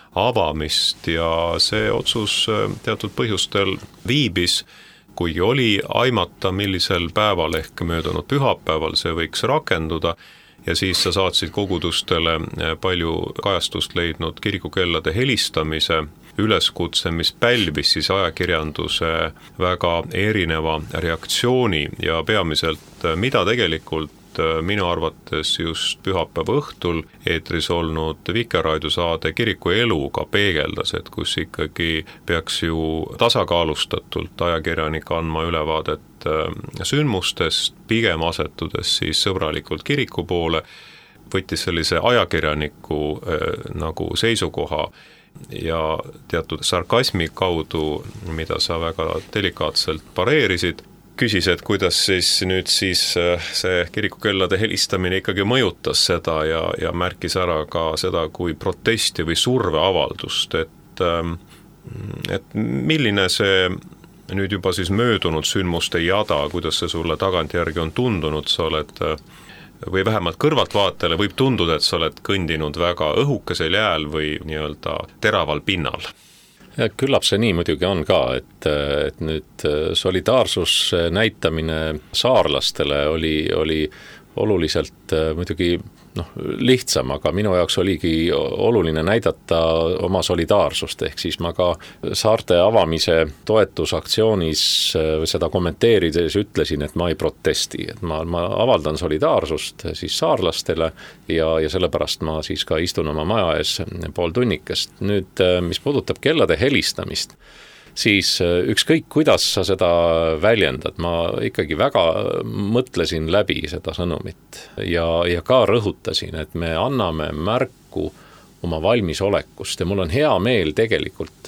avamist ja see otsus teatud põhjustel viibis, kuigi oli aimata, millisel päeval ehk möödunud pühapäeval see võiks rakenduda, ja siis sa saatsid kogudustele palju kajastust leidnud kirikukellade helistamise üleskutse, mis pälvis siis ajakirjanduse väga erineva reaktsiooni ja peamiselt, mida tegelikult minu arvates just pühapäeva õhtul eetris olnud Vikerraadio saade Kiriku elu ka peegeldas, et kus ikkagi peaks ju tasakaalustatult ajakirjanik andma ülevaadet sündmustest, pigem asetudes siis sõbralikult kiriku poole, võttis sellise ajakirjaniku nagu seisukoha ja teatud sarkasmi kaudu, mida sa väga delikaatselt pareerisid, küsis, et kuidas siis nüüd siis see kirikukellade helistamine ikkagi mõjutas seda ja, ja märkis ära ka seda kui protesti või surveavaldust, et, et milline see nüüd juba siis möödunud sündmuste jada, kuidas see sulle tagantjärgi on tundunud, sa oled või vähemalt kõrvaltvaatajale võib tunduda, et sa oled kõndinud väga õhukesel jääl või nii-öelda teraval pinnal. Ja küllap see nii muidugi on ka, et, et nüüd solidaarsus näitamine saarlastele oli, oli oluliselt muidugi noh, lihtsam, aga minu jaoks oligi oluline näidata oma solidaarsust, ehk siis ma ka saarte avamise toetusaktsioonis seda kommenteerides ütlesin, et ma ei protesti, et ma, ma avaldan solidaarsust siis saarlastele ja, ja sellepärast ma siis ka istun oma maja ees pool tunnikest. Nüüd, mis puudutab kellade helistamist, siis ükskõik, kuidas sa seda väljendad, ma ikkagi väga mõtlesin läbi seda sõnumit ja, ja ka rõhutasin, et me anname märku oma valmisolekust ja mul on hea meel tegelikult,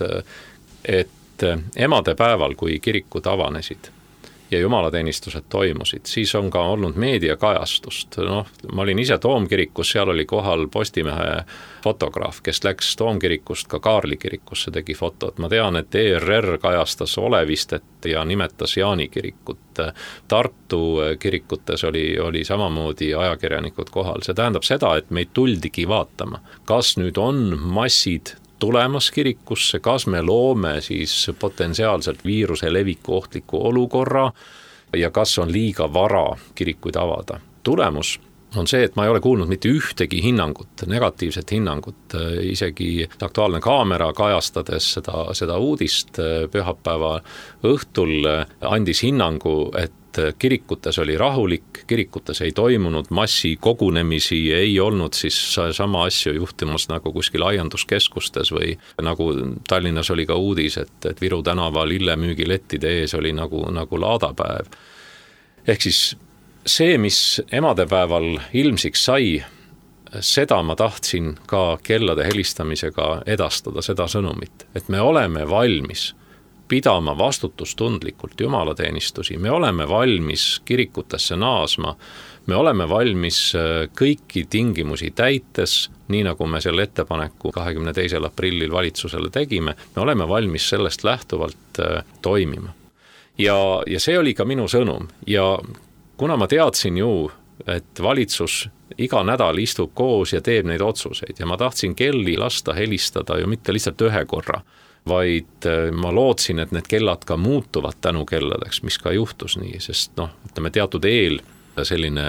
et emadepäeval, kui kirikud avanesid ja jumalateenistused toimusid, siis on ka olnud meediakajastust. Noh, ma olin ise Toomkirikus, seal oli kohal Postimehe fotograaf, kes läks Toomkirikust ka Kaarli kirikusse, tegi fotot. Ma tean, et E R R kajastas Olevistet ja nimetas Jaani kirikut. Tartu kirikutes oli, oli samamoodi ajakirjanikud kohal. See tähendab seda, et meid tuldigi vaatama, kas nüüd on massid tulemas kirikusse, kas me loome siis potentsiaalselt viiruse leviku ohtliku olukorra ja kas on liiga vara kirikuid avada. Tulemus on see, et ma ei ole kuulnud mitte ühtegi hinnangut, negatiivset hinnangut, isegi Aktuaalne Kaamera kajastades seda, seda uudist pühapäeva õhtul andis hinnangu, et kirikutes oli rahulik, kirikutes ei toimunud massi kogunemisi, ei olnud siis sama asju juhtimas nagu kuskil aianduskeskustes või nagu Tallinnas oli ka uudis, et, et Viru tänava lillemüügilettide ees oli nagu, nagu laadapäev. Ehk siis see, mis emadepäeval ilmsiks sai, seda ma tahtsin ka kellade helistamisega edastada, seda sõnumit, et me oleme valmis pidama vastutustundlikult jumalateenistusi, me oleme valmis kirikutesse naasma, me oleme valmis kõiki tingimusi täites, nii nagu me selle ettepaneku kahekümne teisel aprillil valitsusele tegime, me oleme valmis sellest lähtuvalt toimima. Ja, ja see oli ka minu sõnum ja kuna ma teadsin ju, et valitsus iga nädal istub koos ja teeb neid otsuseid ja ma tahtsin kelli lasta helistada ju mitte lihtsalt ühe korra, vaid ma lootsin, et need kellad ka muutuvad tänu kelladeks, mis ka juhtus nii, sest noh, ütleme teatud eel selline,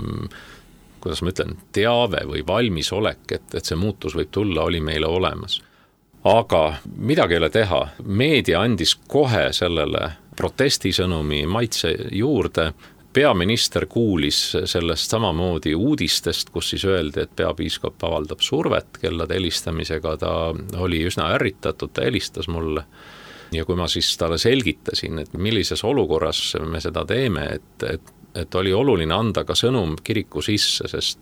kuidas ma ütlen, teave või valmisolek, et, et see muutus võib tulla, oli meile olemas. Aga midagi ei ole teha, meedia andis kohe sellele protestisõnumi maitse juurde, peaminister kuulis sellest samamoodi uudistest, kus siis öeldi, et peapiiskop avaldab survet kellade helistamisega, ta oli üsna ärritatud, ta helistas mulle. Ja kui ma siis talle selgitasin, et millises olukorras me seda teeme, et, et, et oli oluline anda ka sõnum kiriku sisse, sest,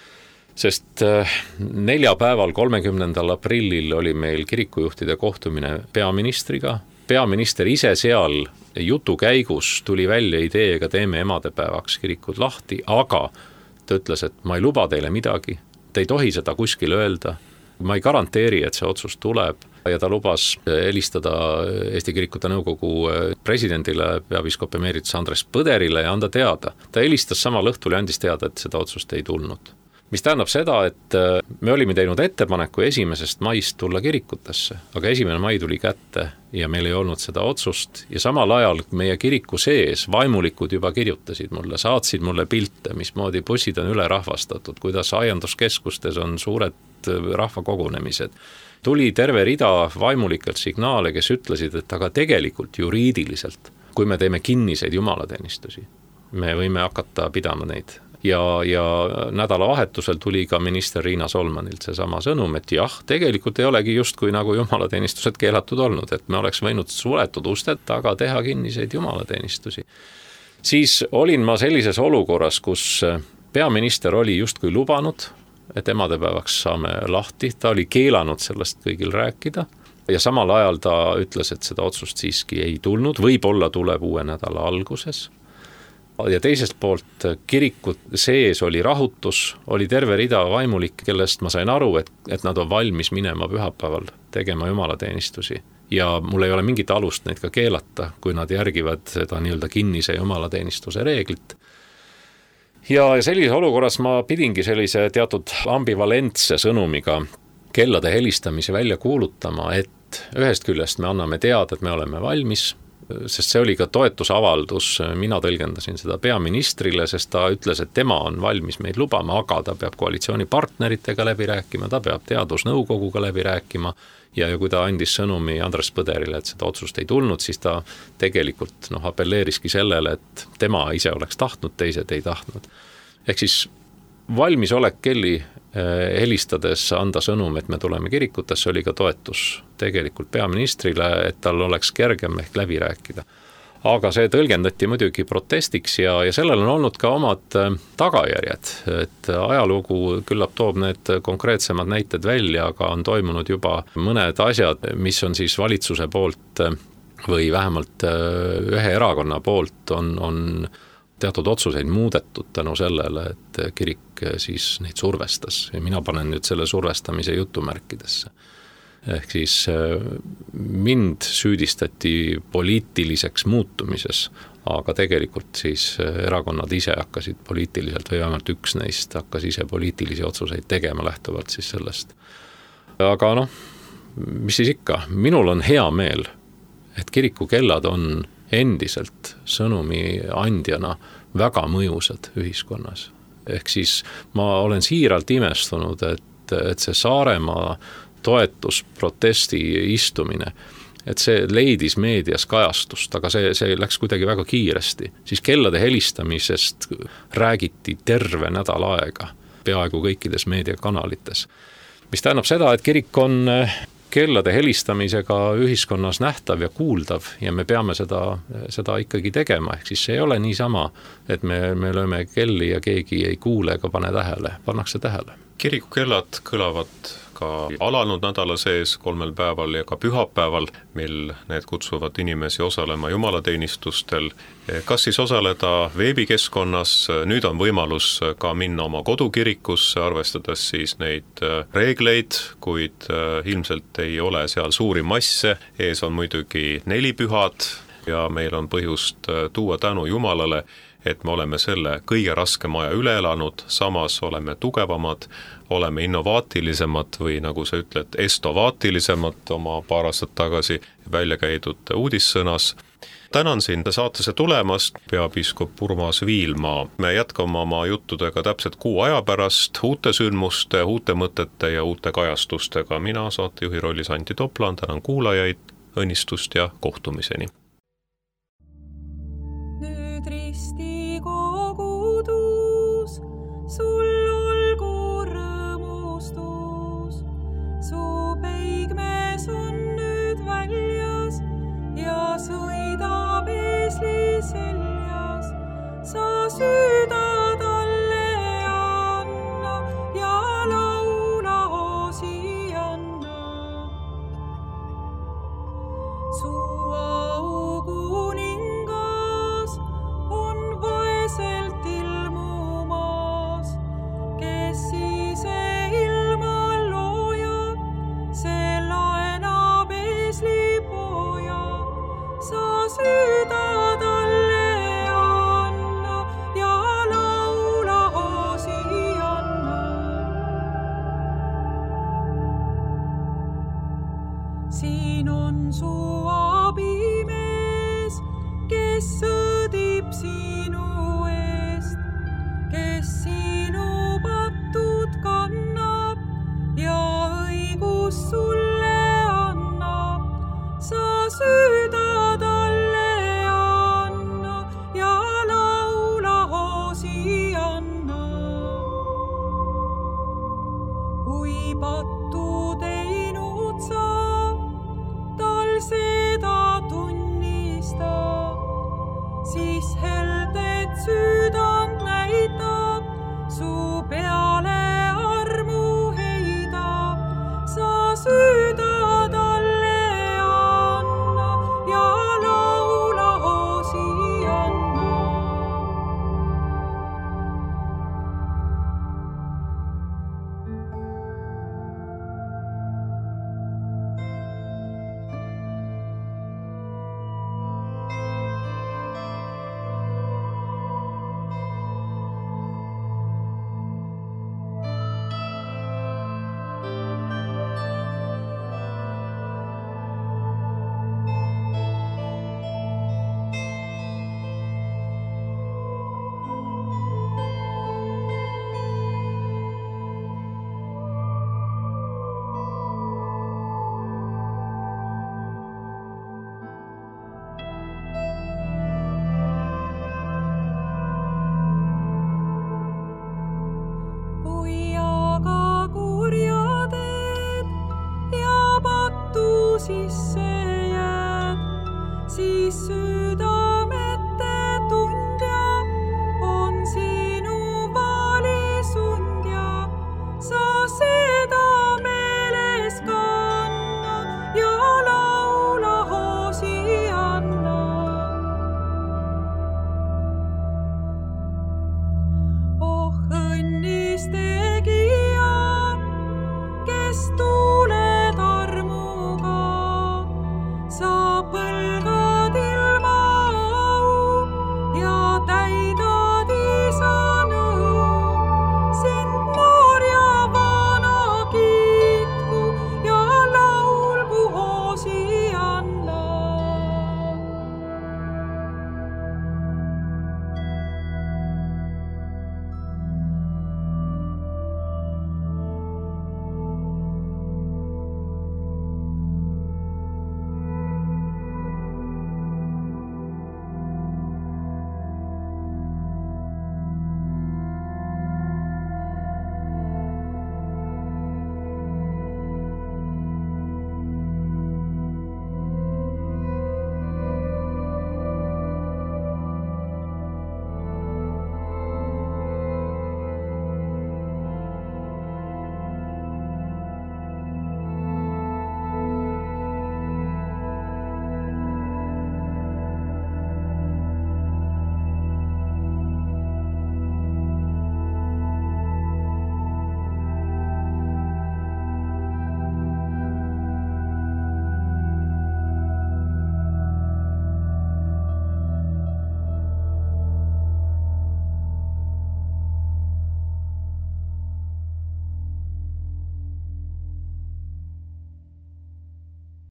sest neljapäeval kolmekümnendal aprillil oli meil kirikujuhtide kohtumine peaministriga, peaminister ise seal jutu käigus tuli välja ideega teeme emadepäevaks kirikud lahti, aga ta ütles, et ma ei luba teile midagi, te ei tohi seda kuskil öelda, ma ei garanteeri, et see otsus tuleb ja ta lubas helistada Eesti Kirikute Nõukogu presidendile, peapiiskop emeritus Andres Põderile ja anda teada. Ta helistas samal õhtul ja andis teada, et seda otsust ei tulnud. Mis tähendab seda, et me olime teinud ettepaneku esimesest maist tulla kirikutesse, aga esimene mai tuli kätte ja meil ei olnud seda otsust ja samal ajal meie kiriku sees vaimulikud juba kirjutasid mulle, saatsid mulle pilte, mismoodi bussid on üle rahvastatud, kuidas aianduskeskustes on suured rahvakogunemised. Tuli terve rida vaimulikelt signaale, kes ütlesid, et aga tegelikult juriidiliselt, kui me teeme kinniseid jumalateenistusi, me võime hakata pidama neid. Ja, ja nädalavahetusel tuli ka minister Riina Solmanilt see sama sõnum, et jah, tegelikult ei olegi justkui nagu jumalateenistused keelatud olnud, et me oleks võinud suletud usted taga teha kinniseid jumalateenistusi. Siis olin ma sellises olukorras, kus peaminister oli justkui lubanud, et emadepäevaks saame lahti, ta oli keelanud sellest kõigil rääkida ja samal ajal ta ütles, et seda otsust siiski ei tulnud, võib-olla tuleb uue nädala alguses. Ja teisest poolt kirikut sees oli rahutus, oli terve rida vaimulik, kellest ma sain aru, et, et nad on valmis minema pühapäeval tegema jumalateenistusi. Ja mul ei ole mingit alust neid ka keelata, kui nad järgivad seda nii-öelda kinnise jumalateenistuse reeglit. Ja sellises olukorras ma pidingi sellise teatud ambivalentse sõnumiga kellade helistamise välja kuulutama, et ühest küljest me anname teada, et me oleme valmis, sest see oli ka toetusavaldus, mina tõlgendasin seda peaministrile, sest ta ütles, et tema on valmis meid lubama, aga ta peab koalitsioonipartneritega läbi rääkima, ta peab teadusnõukoguga läbi rääkima ja, ja kui ta andis sõnumi Andres Põderile, et seda otsust ei tulnud, siis ta tegelikult noh, appelleeriski sellele, et tema ise oleks tahtnud, teised ei tahtnud. Ehk siis valmisolek kelli helistades anda sõnum, et me tuleme kirikutesse, oli ka toetus tegelikult peaministrile, et tal oleks kergem ehk läbi rääkida. Aga see tõlgendati muidugi protestiks ja, ja sellel on olnud ka omad tagajärjed, et ajalugu küllap toob need konkreetsemad näited välja, aga on toimunud juba mõned asjad, mis on siis valitsuse poolt või vähemalt ühe erakonna poolt on, on teatud otsuseid muudetud tänu sellele, et kirik siis neid survestas ja mina panen nüüd selle survestamise jutumärkidesse. Ehk siis mind süüdistati poliitiliseks muutumises, aga tegelikult siis erakonnad ise hakkasid poliitiliselt või vähemalt üks neist hakkas ise poliitilisi otsuseid tegema lähtuvalt siis sellest. Aga noh, mis siis ikka, minul on hea meel, et kirikukellad on endiselt sõnumi andjana väga mõjusad ühiskonnas. Ehk siis ma olen siiralt imestunud, et, et see Saaremaa toetusprotesti istumine, et see leidis meedias kajastust, aga see, see läks kuidagi väga kiiresti. Siis kellade helistamisest räägiti terve nädal aega, peaaegu kõikides meediakanalites. Mis tähendab seda, et kirik on kellade helistamisega ühiskonnas nähtav ja kuuldav ja me peame seda, seda ikkagi tegema. Ehk siis see ei ole niisama, et me, me lööme kelli ja keegi ei kuule ega pane tähele, pannakse tähele. Kirikukellad kõlavad ka alanud nädala sees kolmel päeval ja ka pühapäeval, mil need kutsuvad inimesi osalema jumalateenistustel. Kas siis osaleda veebikeskkonnas? Nüüd on võimalus ka minna oma kodukirikusse, arvestades siis neid reegleid, kuid ilmselt ei ole seal suuri masse. Ees on muidugi neli pühad ja meil on põhjust tuua tänu Jumalale, et me oleme selle kõige raskema aja üle elanud, samas oleme tugevamad, oleme innovaatilisemad või nagu sa ütled, estovaatilisemad oma paar aastat tagasi välja käidud uudissõnas. Tänan sind saatesse tulemast, peapiiskop Urmas Viilma. Me jätkame oma juttudega täpselt kuu aja pärast uute sündmuste, uute mõtete ja uute kajastustega. Mina saatejuhi rollis Antti Toplan, tänan kuulajaid, õnnistust ja kohtumiseni. Nüüd risti kogudus, sul olgu rõõmustus. Su peigmees on nüüd väljas ja sõidab eesli seljas. Sa süüda talle anna ja laula osi anna. Su aukuningas on vaeselt ilmumas, kes ise ilma loojab, see laenab eeslipoja. Sa süüda talle anna ja laula osi anna. Siin on su abimees, kes sõdib sinu eest, kes sinu patud kannab ja õigus sulle annab. Sa süüda talle anna ja laula osi anna. Kui pattu teinud sa, tal seda tunnista, siis heldet süüda